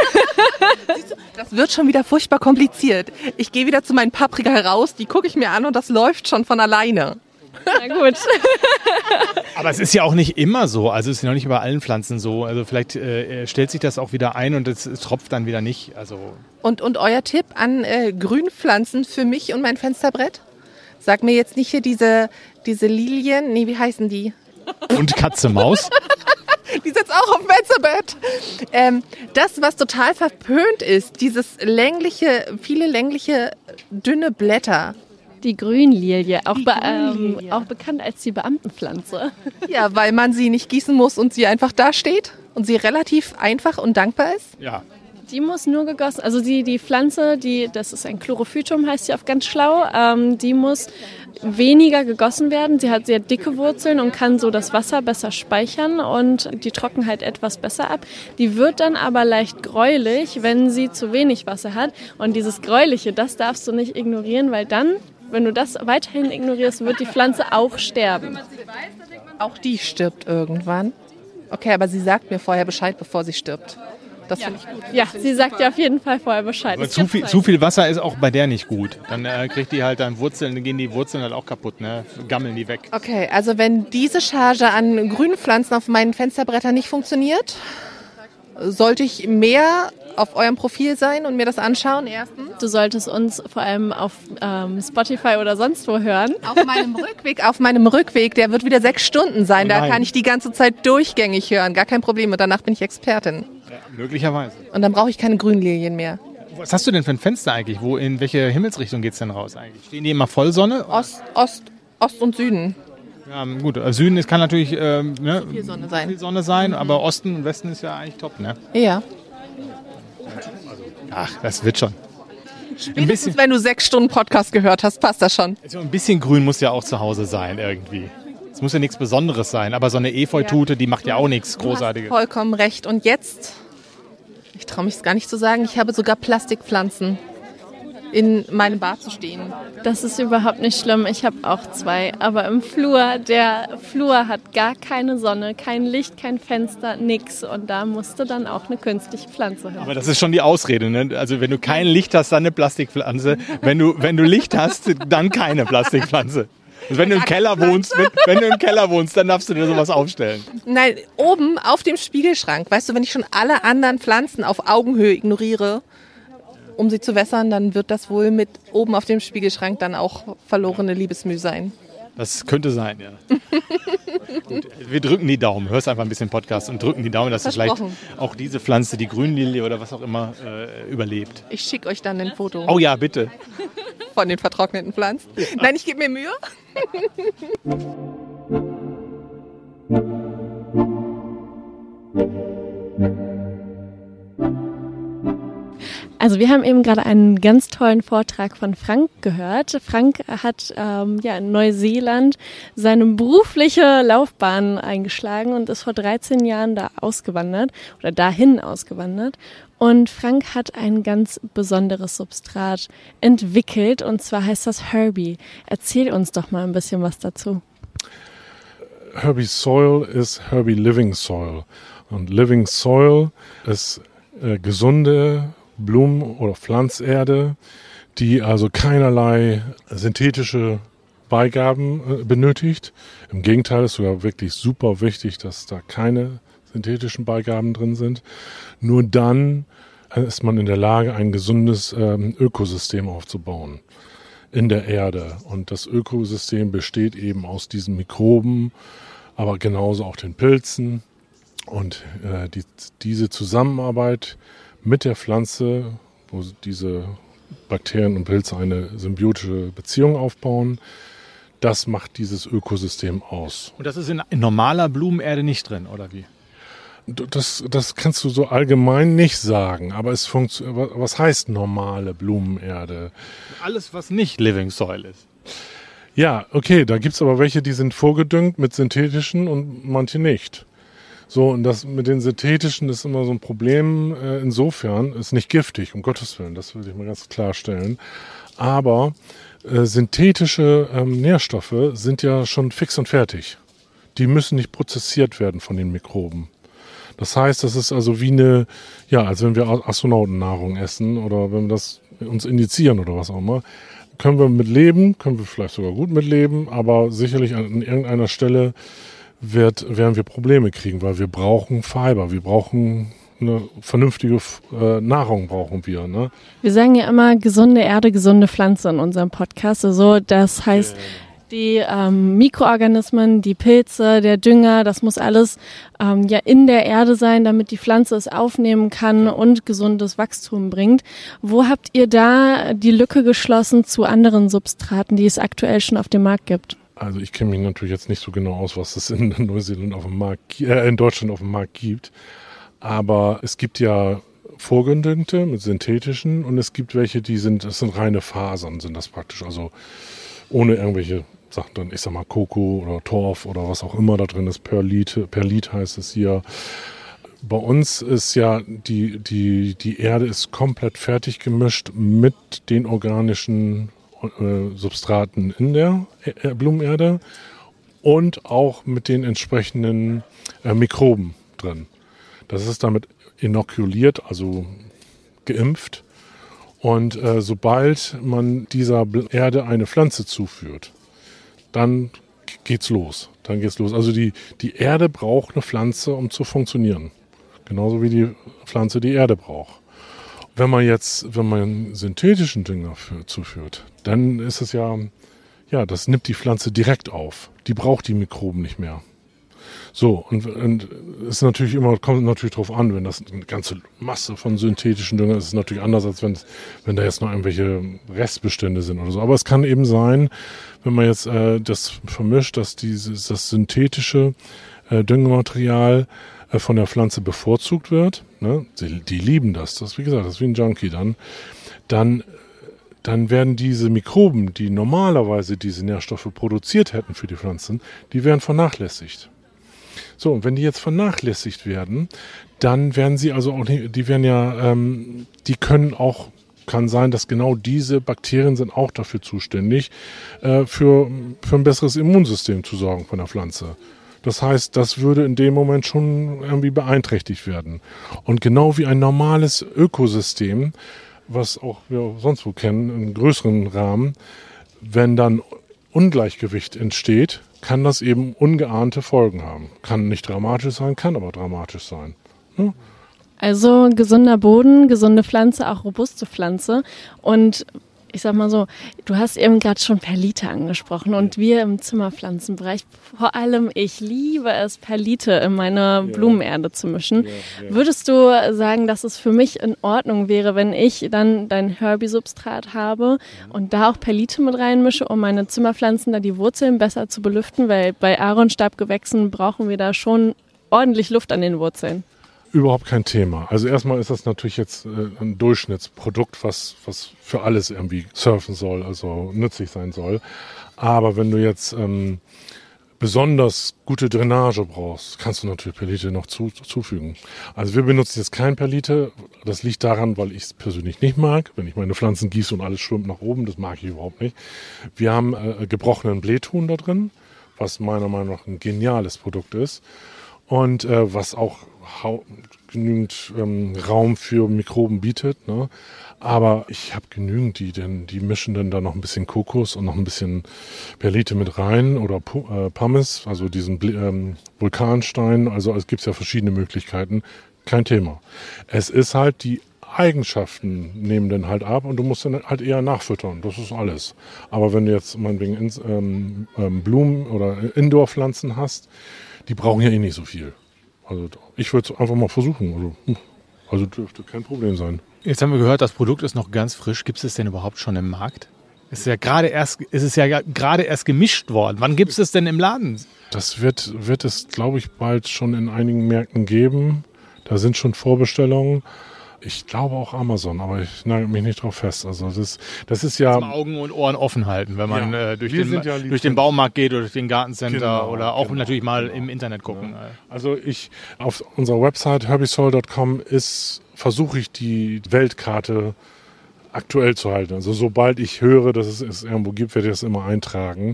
Das wird schon wieder furchtbar kompliziert. Ich gehe wieder zu meinen Paprika raus, die gucke ich mir an und das läuft schon von alleine. Na gut. Aber es ist ja auch nicht immer so. Also es ist ja noch nicht bei allen Pflanzen so. Also vielleicht stellt sich das auch wieder ein und es tropft dann wieder nicht. Also und euer Tipp an Grünpflanzen für mich und mein Fensterbrett? Sag mir jetzt nicht hier diese Lilien. Nee, wie heißen die? Und Katze, Maus? Die sitzt auch auf dem Fensterbrett. Das, was total verpönt ist, dieses viele längliche, dünne Blätter. Die Grünlilie, auch bekannt als die Beamtenpflanze. Ja, weil man sie nicht gießen muss und sie einfach da steht und sie relativ einfach und dankbar ist. Ja. Die muss nur gegossen, also die Pflanze, das ist ein Chlorophytum, heißt sie auf ganz schlau, die muss weniger gegossen werden. Sie hat sehr dicke Wurzeln und kann so das Wasser besser speichern und die Trockenheit etwas besser ab. Die wird dann aber leicht gräulich, wenn sie zu wenig Wasser hat. Und dieses Gräuliche, das darfst du nicht ignorieren, weil dann, wenn du das weiterhin ignorierst, wird die Pflanze auch sterben. Auch die stirbt irgendwann. Okay, aber sie sagt mir vorher Bescheid, bevor sie stirbt. Das finde ich gut. Ja, sie sagt dir auf jeden Fall vorher Bescheid. Aber zu viel Wasser ist auch bei der nicht gut. Dann kriegt die halt dann Wurzeln, dann gehen die Wurzeln halt auch kaputt, ne? Gammeln die weg. Okay, also wenn diese Charge an grünen Pflanzen auf meinen Fensterbrettern nicht funktioniert, sollte ich mehr auf eurem Profil sein und mir das anschauen, erstens. Du solltest uns vor allem auf Spotify oder sonst wo hören. Auf meinem Rückweg, der wird wieder 6 Stunden sein. Da kann ich die ganze Zeit durchgängig hören. Gar kein Problem. Und danach bin ich Expertin. Ja, möglicherweise. Und dann brauche ich keine Grünlilien mehr. Was hast du denn für ein Fenster eigentlich? In welche Himmelsrichtung geht es denn raus eigentlich? Stehen die immer Vollsonne? Ost und Süden. Ja, gut. Süden kann natürlich Viel Sonne sein. Aber Osten und Westen ist ja eigentlich top, ne? Ja. Ach, das wird schon. Spätestens, wenn du 6 Stunden Podcast gehört hast, passt das schon. Also ein bisschen Grün muss ja auch zu Hause sein irgendwie. Es muss ja nichts Besonderes sein, aber so eine Efeutute, die macht ja auch nichts Großartiges. Du hast vollkommen recht. Und jetzt, ich traue mich es gar nicht zu sagen, ich habe sogar Plastikpflanzen in meinem Bad zu stehen. Das ist überhaupt nicht schlimm. Ich habe auch 2. Aber im Flur, der Flur hat gar keine Sonne, kein Licht, kein Fenster, nix. Und da musste dann auch eine künstliche Pflanze hin. Aber das ist schon die Ausrede, ne? Also wenn du kein Licht hast, dann eine Plastikpflanze. Wenn du Licht hast, dann keine Plastikpflanze. Also wenn du im Keller wohnst, dann darfst du dir sowas aufstellen. Nein, oben auf dem Spiegelschrank. Weißt du, wenn ich schon alle anderen Pflanzen auf Augenhöhe ignoriere, um sie zu wässern, dann wird das wohl mit oben auf dem Spiegelschrank dann auch verlorene Liebesmüh sein. Das könnte sein, ja. Gut, wir drücken die Daumen. Hörst einfach ein bisschen Podcast und drücken die Daumen, dass vielleicht auch diese Pflanze, die Grünlilie oder was auch immer, überlebt. Ich schicke euch dann ein Foto. Oh ja, bitte. Von den vertrockneten Pflanzen. Ja. Nein, ich gebe mir Mühe. Also wir haben eben gerade einen ganz tollen Vortrag von Frank gehört. Frank hat in Neuseeland seine berufliche Laufbahn eingeschlagen und ist vor 13 Jahren dahin ausgewandert. Und Frank hat ein ganz besonderes Substrat entwickelt und zwar heißt das Herbie. Erzähl uns doch mal ein bisschen was dazu. Herbie Soil ist Herbie Living Soil. Und Living Soil ist gesunde Blumen- oder Pflanzerde, die also keinerlei synthetische Beigaben benötigt. Im Gegenteil, ist sogar wirklich super wichtig, dass da keine synthetischen Beigaben drin sind. Nur dann ist man in der Lage, ein gesundes Ökosystem aufzubauen in der Erde. Und das Ökosystem besteht eben aus diesen Mikroben, aber genauso auch den Pilzen. Und diese Zusammenarbeit mit der Pflanze, wo diese Bakterien und Pilze eine symbiotische Beziehung aufbauen, das macht dieses Ökosystem aus. Und das ist in normaler Blumenerde nicht drin, oder wie? Das kannst du so allgemein nicht sagen, aber was heißt normale Blumenerde? Alles, was nicht Living Soil ist. Ja, okay, da gibt's aber welche, die sind vorgedüngt mit synthetischen und manche nicht. So, und das mit den synthetischen ist immer so ein Problem. Insofern ist nicht giftig, um Gottes Willen, das würde ich mal ganz klarstellen. Aber synthetische Nährstoffe sind ja schon fix und fertig. Die müssen nicht prozessiert werden von den Mikroben. Das heißt, das ist also wie als wenn wir Astronautennahrung essen oder wenn wir das uns injizieren oder was auch immer. Können wir mitleben, können wir vielleicht sogar gut mitleben, aber sicherlich an irgendeiner Stelle werden wir Probleme kriegen, weil wir brauchen Fiber, wir brauchen eine vernünftige Nahrung brauchen wir. Ne? Wir sagen ja immer gesunde Erde, gesunde Pflanze in unserem Podcast. Also das heißt, die Mikroorganismen, die Pilze, der Dünger, das muss alles in der Erde sein, damit die Pflanze es aufnehmen kann und gesundes Wachstum bringt. Wo habt ihr da die Lücke geschlossen zu anderen Substraten, die es aktuell schon auf dem Markt gibt? Also ich kenne mich natürlich jetzt nicht so genau aus, was es in Neuseeland in Deutschland auf dem Markt gibt. Aber es gibt ja vorgedüngte mit synthetischen und es gibt welche, das sind reine Fasern, sind das praktisch, also ohne irgendwelche Sachen drin. Ich sag mal Koko oder Torf oder was auch immer da drin ist, Perlit heißt es hier. Bei uns ist ja die Erde ist komplett fertig gemischt mit den organischen Substraten in der Blumenerde und auch mit den entsprechenden Mikroben drin. Das ist damit inokuliert, also geimpft. Und sobald man dieser Erde eine Pflanze zuführt, dann geht's los. Also die Erde braucht eine Pflanze, um zu funktionieren. Genauso wie die Pflanze die Erde braucht. Wenn man synthetischen Dünger zuführt, dann ist es ja, das nimmt die Pflanze direkt auf. Die braucht die Mikroben nicht mehr. So, und es ist natürlich kommt natürlich drauf an, wenn das eine ganze Masse von synthetischen Dünger ist, ist es natürlich anders, als wenn da jetzt noch irgendwelche Restbestände sind oder so. Aber es kann eben sein, wenn man jetzt das vermischt, dass das synthetische Düngematerial von der Pflanze bevorzugt wird, ne? Die lieben das. Wie gesagt, das ist wie ein Junkie dann werden diese Mikroben, die normalerweise diese Nährstoffe produziert hätten für die Pflanzen, die werden vernachlässigt. So, und wenn die jetzt vernachlässigt werden, dann werden sie also auch nicht, kann sein, dass genau diese Bakterien sind auch dafür zuständig, für ein besseres Immunsystem zu sorgen von der Pflanze. Das heißt, das würde in dem Moment schon irgendwie beeinträchtigt werden. Und genau wie ein normales Ökosystem, was auch wir sonst wo kennen, in größeren Rahmen, wenn dann Ungleichgewicht entsteht, kann das eben ungeahnte Folgen haben. Kann nicht dramatisch sein, kann aber dramatisch sein. Ja? Also gesunder Boden, gesunde Pflanze, auch robuste Pflanze. Und ich sag mal so, du hast eben gerade schon Perlite angesprochen und wir im Zimmerpflanzenbereich, vor allem ich liebe es, Perlite in meine Blumenerde zu mischen. Würdest du sagen, dass es für mich in Ordnung wäre, wenn ich dann dein Herbie-Substrat habe und da auch Perlite mit reinmische, um meine Zimmerpflanzen, da die Wurzeln besser zu belüften? Weil bei Aaronstabgewächsen brauchen wir da schon ordentlich Luft an den Wurzeln. Überhaupt kein Thema. Also erstmal ist das natürlich jetzt ein Durchschnittsprodukt, was für alles irgendwie surfen soll, also nützlich sein soll. Aber wenn du jetzt besonders gute Drainage brauchst, kannst du natürlich Perlite noch zufügen. Also wir benutzen jetzt kein Perlite. Das liegt daran, weil ich es persönlich nicht mag. Wenn ich meine Pflanzen gieße und alles schwimmt nach oben, das mag ich überhaupt nicht. Wir haben gebrochenen Blähton da drin, was meiner Meinung nach ein geniales Produkt ist. Und was auch genügend Raum für Mikroben bietet. Ne? Aber ich habe genügend, die mischen dann da noch ein bisschen Kokos und noch ein bisschen Perlite mit rein oder Pumice, also diesen Vulkanstein. Also es gibt ja verschiedene Möglichkeiten. Kein Thema. Es ist halt, die Eigenschaften nehmen dann halt ab und du musst dann halt eher nachfüttern. Das ist alles. Aber wenn du jetzt meinetwegen Blumen oder Indoor-Pflanzen hast, die brauchen ja eh nicht so viel. Also ich würde es einfach mal versuchen. Also dürfte kein Problem sein. Jetzt haben wir gehört, das Produkt ist noch ganz frisch. Gibt es es denn überhaupt schon im Markt? Es ist ja gerade erst gemischt worden. Wann gibt es denn im Laden? Das wird es, glaube ich, bald schon in einigen Märkten geben. Da sind schon Vorbestellungen. Ich glaube auch Amazon, aber ich nagel mich nicht drauf fest. Also das ist ja... Augen und Ohren offen halten, wenn man durch den Baumarkt geht oder durch den Gartencenter oder auch natürlich mal im Internet gucken. Ja. Also auf unserer Website herbiesoil.com versuche ich die Weltkarte aktuell zu halten. Also sobald ich höre, dass es irgendwo gibt, werde ich das immer eintragen.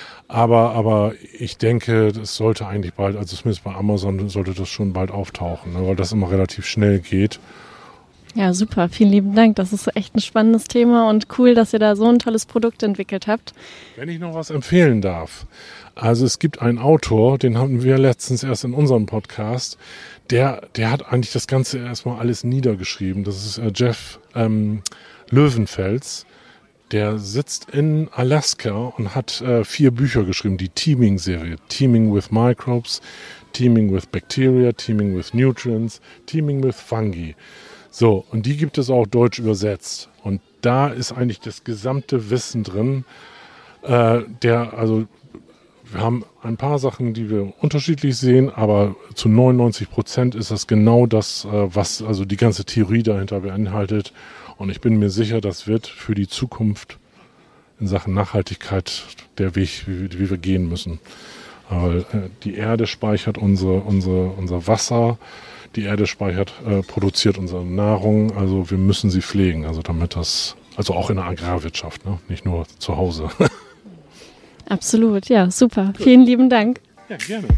Aber ich denke, das sollte eigentlich bald, also zumindest bei Amazon sollte das schon bald auftauchen, ne, weil das immer relativ schnell geht. Ja, super. Vielen lieben Dank. Das ist echt ein spannendes Thema und cool, dass ihr da so ein tolles Produkt entwickelt habt. Wenn ich noch was empfehlen darf. Also es gibt einen Autor, den hatten wir letztens erst in unserem Podcast. Der hat eigentlich das Ganze erstmal alles niedergeschrieben. Das ist Jeff Löwenfels. Der sitzt in Alaska und hat 4 Bücher geschrieben, die Teaming-Serie. Teaming with Microbes, Teaming with Bacteria, Teaming with Nutrients, Teaming with Fungi. So, und die gibt es auch deutsch übersetzt. Und da ist eigentlich das gesamte Wissen drin, Wir haben ein paar Sachen, die wir unterschiedlich sehen, aber zu 99% ist das genau das, was also die ganze Theorie dahinter beinhaltet. Und ich bin mir sicher, das wird für die Zukunft in Sachen Nachhaltigkeit der Weg, wie wir gehen müssen. Aber die Erde speichert unser Wasser, die Erde produziert unsere Nahrung, also wir müssen sie pflegen, also auch in der Agrarwirtschaft, ne? Nicht nur zu Hause. Absolut, ja, super. Vielen lieben Dank. Ja, gerne.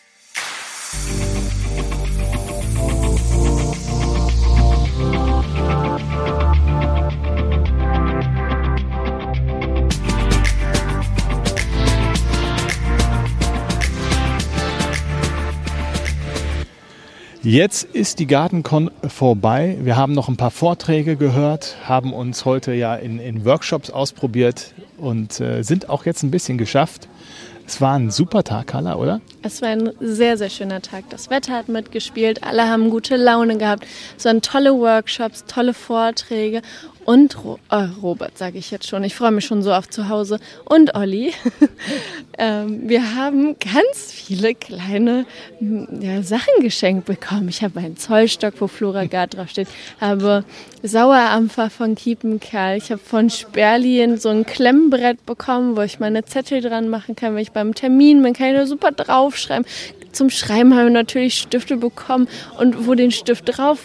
Jetzt ist die GartenCon vorbei. Wir haben noch ein paar Vorträge gehört, haben uns heute ja in Workshops ausprobiert und sind auch jetzt ein bisschen geschafft. Es war ein super Tag, Carla, oder? Es war ein sehr, sehr schöner Tag. Das Wetter hat mitgespielt, alle haben gute Laune gehabt. Es waren tolle Workshops, tolle Vorträge und Robert, sage ich jetzt schon. Ich freue mich schon so auf zu Hause. Und Olli. Wir haben ganz viele kleine Sachen geschenkt bekommen. Ich habe einen Zollstock, wo Floragard draufsteht. Habe Sauerampfer von Kiepenkerl. Ich habe von Sperli so ein Klemmbrett bekommen, wo ich meine Zettel dran machen kann. Wenn ich beim Termin bin, kann ich da super draufschreiben. Zum Schreiben haben wir natürlich Stifte bekommen und wo den Stift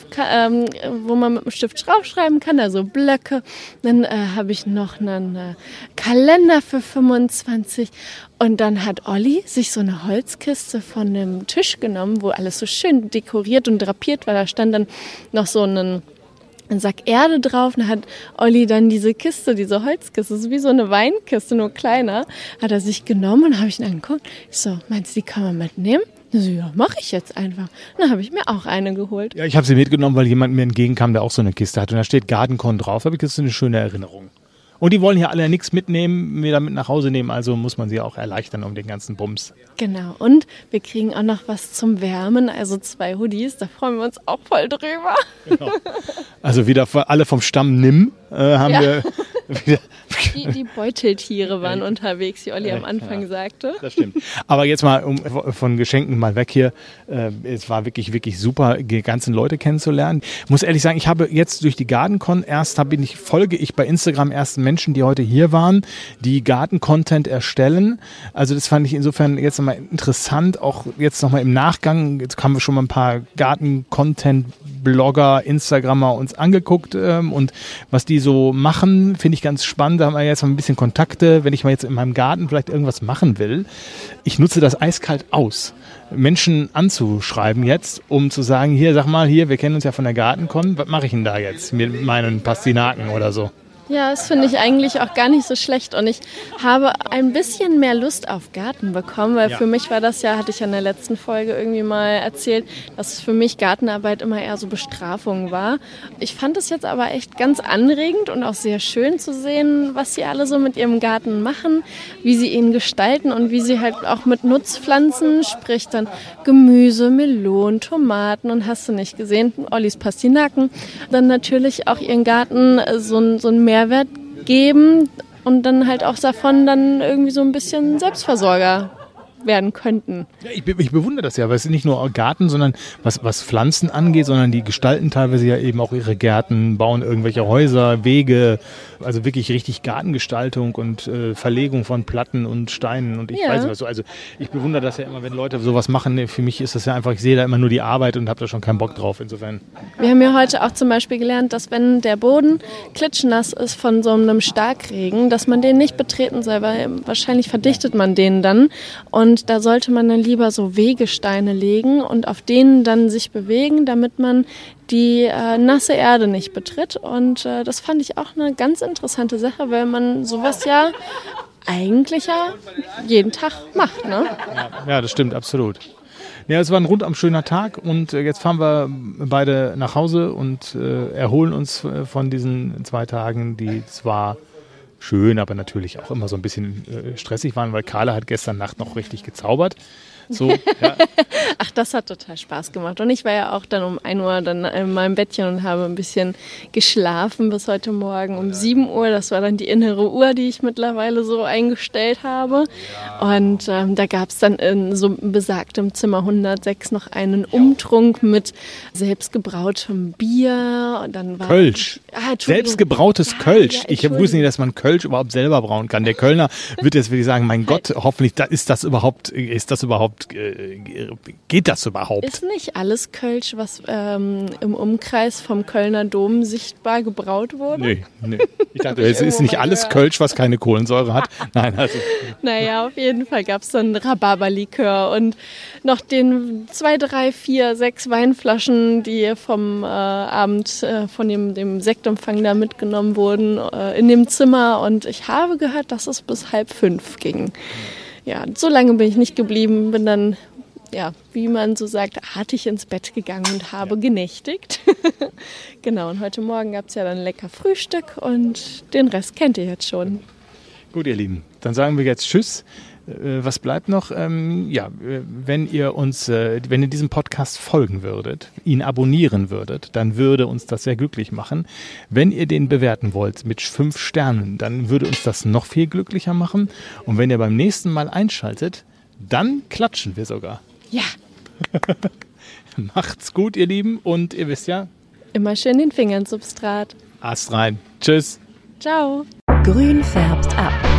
wo man mit dem Stift draufschreiben kann, also Blöcke. Dann habe ich noch einen Kalender für 25 und dann hat Olli sich so eine Holzkiste von dem Tisch genommen, wo alles so schön dekoriert und drapiert war. Da stand dann noch so ein Sack Erde drauf, und hat Olli dann diese Holzkiste, das ist wie so eine Weinkiste, nur kleiner, hat er sich genommen und habe ich ihn angeguckt. Ich so, meinst du, die kann man mitnehmen? So, ja, mache ich jetzt einfach. Dann habe ich mir auch eine geholt. Ja, ich habe sie mitgenommen, weil jemand mir entgegenkam, der auch so eine Kiste hat. Und da steht GartenCon drauf. Das ist eine schöne Erinnerung. Und die wollen hier alle nichts mitnehmen, mir damit nach Hause nehmen, also muss man sie auch erleichtern um den ganzen Bums. Genau, und wir kriegen auch noch was zum Wärmen, also 2 Hoodies, da freuen wir uns auch voll drüber. Genau. Also wieder alle vom Stamm Nimm haben wir wieder. Die Beuteltiere waren unterwegs, wie Olli am Anfang sagte. Das stimmt. Aber jetzt mal von Geschenken mal weg hier. Es war wirklich, wirklich super, die ganzen Leute kennenzulernen. Ich muss ehrlich sagen, ich habe jetzt durch die GartenCon folge ich bei Instagram ersten Menschen, die heute hier waren, die Garten-Content erstellen. Also das fand ich insofern jetzt nochmal interessant, auch jetzt nochmal im Nachgang. Jetzt haben wir schon mal ein paar Garten-Content-Blogger, Instagrammer uns angeguckt und was die so machen, finde ich ganz spannend. Da haben wir jetzt mal ein bisschen Kontakte, wenn ich mal jetzt in meinem Garten vielleicht irgendwas machen will. Ich nutze das eiskalt aus, Menschen anzuschreiben jetzt, um zu sagen, hier, sag mal, wir kennen uns ja von der GartenCon, was mache ich denn da jetzt mit meinen Pastinaken oder so? Ja, das finde ich eigentlich auch gar nicht so schlecht und ich habe ein bisschen mehr Lust auf Garten bekommen, weil für mich war das ja, hatte ich ja in der letzten Folge irgendwie mal erzählt, dass für mich Gartenarbeit immer eher so Bestrafung war. Ich fand es jetzt aber echt ganz anregend und auch sehr schön zu sehen, was sie alle so mit ihrem Garten machen, wie sie ihn gestalten und wie sie halt auch mit Nutzpflanzen, sprich dann Gemüse, Melonen, Tomaten und hast du nicht gesehen, Ollis Pastinaken, dann natürlich auch ihren Garten so ein Mehrwert geben und dann halt auch davon dann irgendwie so ein bisschen Selbstversorger werden könnten. Ja, ich bewundere das ja, weil es ist nicht nur Garten, sondern was Pflanzen angeht, sondern die gestalten teilweise ja eben auch ihre Gärten, bauen irgendwelche Häuser, Wege, also wirklich richtig Gartengestaltung und Verlegung von Platten und Steinen und ich weiß nicht was so. Also ich bewundere das ja immer, wenn Leute sowas machen. Für mich ist das ja einfach, ich sehe da immer nur die Arbeit und habe da schon keinen Bock drauf, insofern. Wir haben ja heute auch zum Beispiel gelernt, dass wenn der Boden klitschnass ist von so einem Starkregen, dass man den nicht betreten soll, weil wahrscheinlich verdichtet man den dann und da sollte man dann lieber so Wegesteine legen und auf denen dann sich bewegen, damit man die nasse Erde nicht betritt. Und das fand ich auch eine ganz interessante Sache, weil man sowas ja eigentlich jeden Tag macht, ne? Ja, das stimmt, absolut. Ja, es war ein rundum schöner Tag und jetzt fahren wir beide nach Hause und erholen uns von diesen 2 Tagen, die zwar schön, aber natürlich auch immer so ein bisschen stressig waren, weil Carla hat gestern Nacht noch richtig gezaubert. So, ja. Ach, das hat total Spaß gemacht. Und ich war ja auch dann um 1 Uhr dann in meinem Bettchen und habe ein bisschen geschlafen bis heute Morgen um 7 Uhr. Das war dann die innere Uhr, die ich mittlerweile so eingestellt habe. Und da gab es dann in so besagtem Zimmer 106 noch einen Umtrunk mit selbstgebrautem Bier. Und dann war Kölsch. Selbstgebrautes Kölsch. Ja, Ich wusste nicht, dass man Kölsch überhaupt selber brauen kann. Der Kölner wird jetzt wirklich sagen, mein Gott, hoffentlich geht das überhaupt? Ist nicht alles Kölsch, was im Umkreis vom Kölner Dom sichtbar gebraut wurde? Nee. Ich dachte, es ist nicht alles Kölsch, was keine Kohlensäure hat. Nein, also. Naja, auf jeden Fall gab es dann Rhabarberlikör und noch den 2, 3, 4, 6 Weinflaschen, die vom Abend von dem Sektempfang da mitgenommen wurden in dem Zimmer. Und ich habe gehört, dass es bis 4:30 ging. Ja, so lange bin ich nicht geblieben, bin dann, ja, wie man so sagt, artig ins Bett gegangen und habe genächtigt. Genau, und heute Morgen gab es ja dann lecker Frühstück und den Rest kennt ihr jetzt schon. Gut, ihr Lieben, dann sagen wir jetzt Tschüss. Was bleibt noch? Wenn ihr diesem Podcast folgen würdet, ihn abonnieren würdet, dann würde uns das sehr glücklich machen. Wenn ihr den bewerten wollt mit 5 Sternen, dann würde uns das noch viel glücklicher machen. Und wenn ihr beim nächsten Mal einschaltet, dann klatschen wir sogar. Ja. Macht's gut, ihr Lieben. Und ihr wisst ja, immer schön den Finger ins Substrat. Ast rein. Tschüss. Ciao. Grün färbt ab.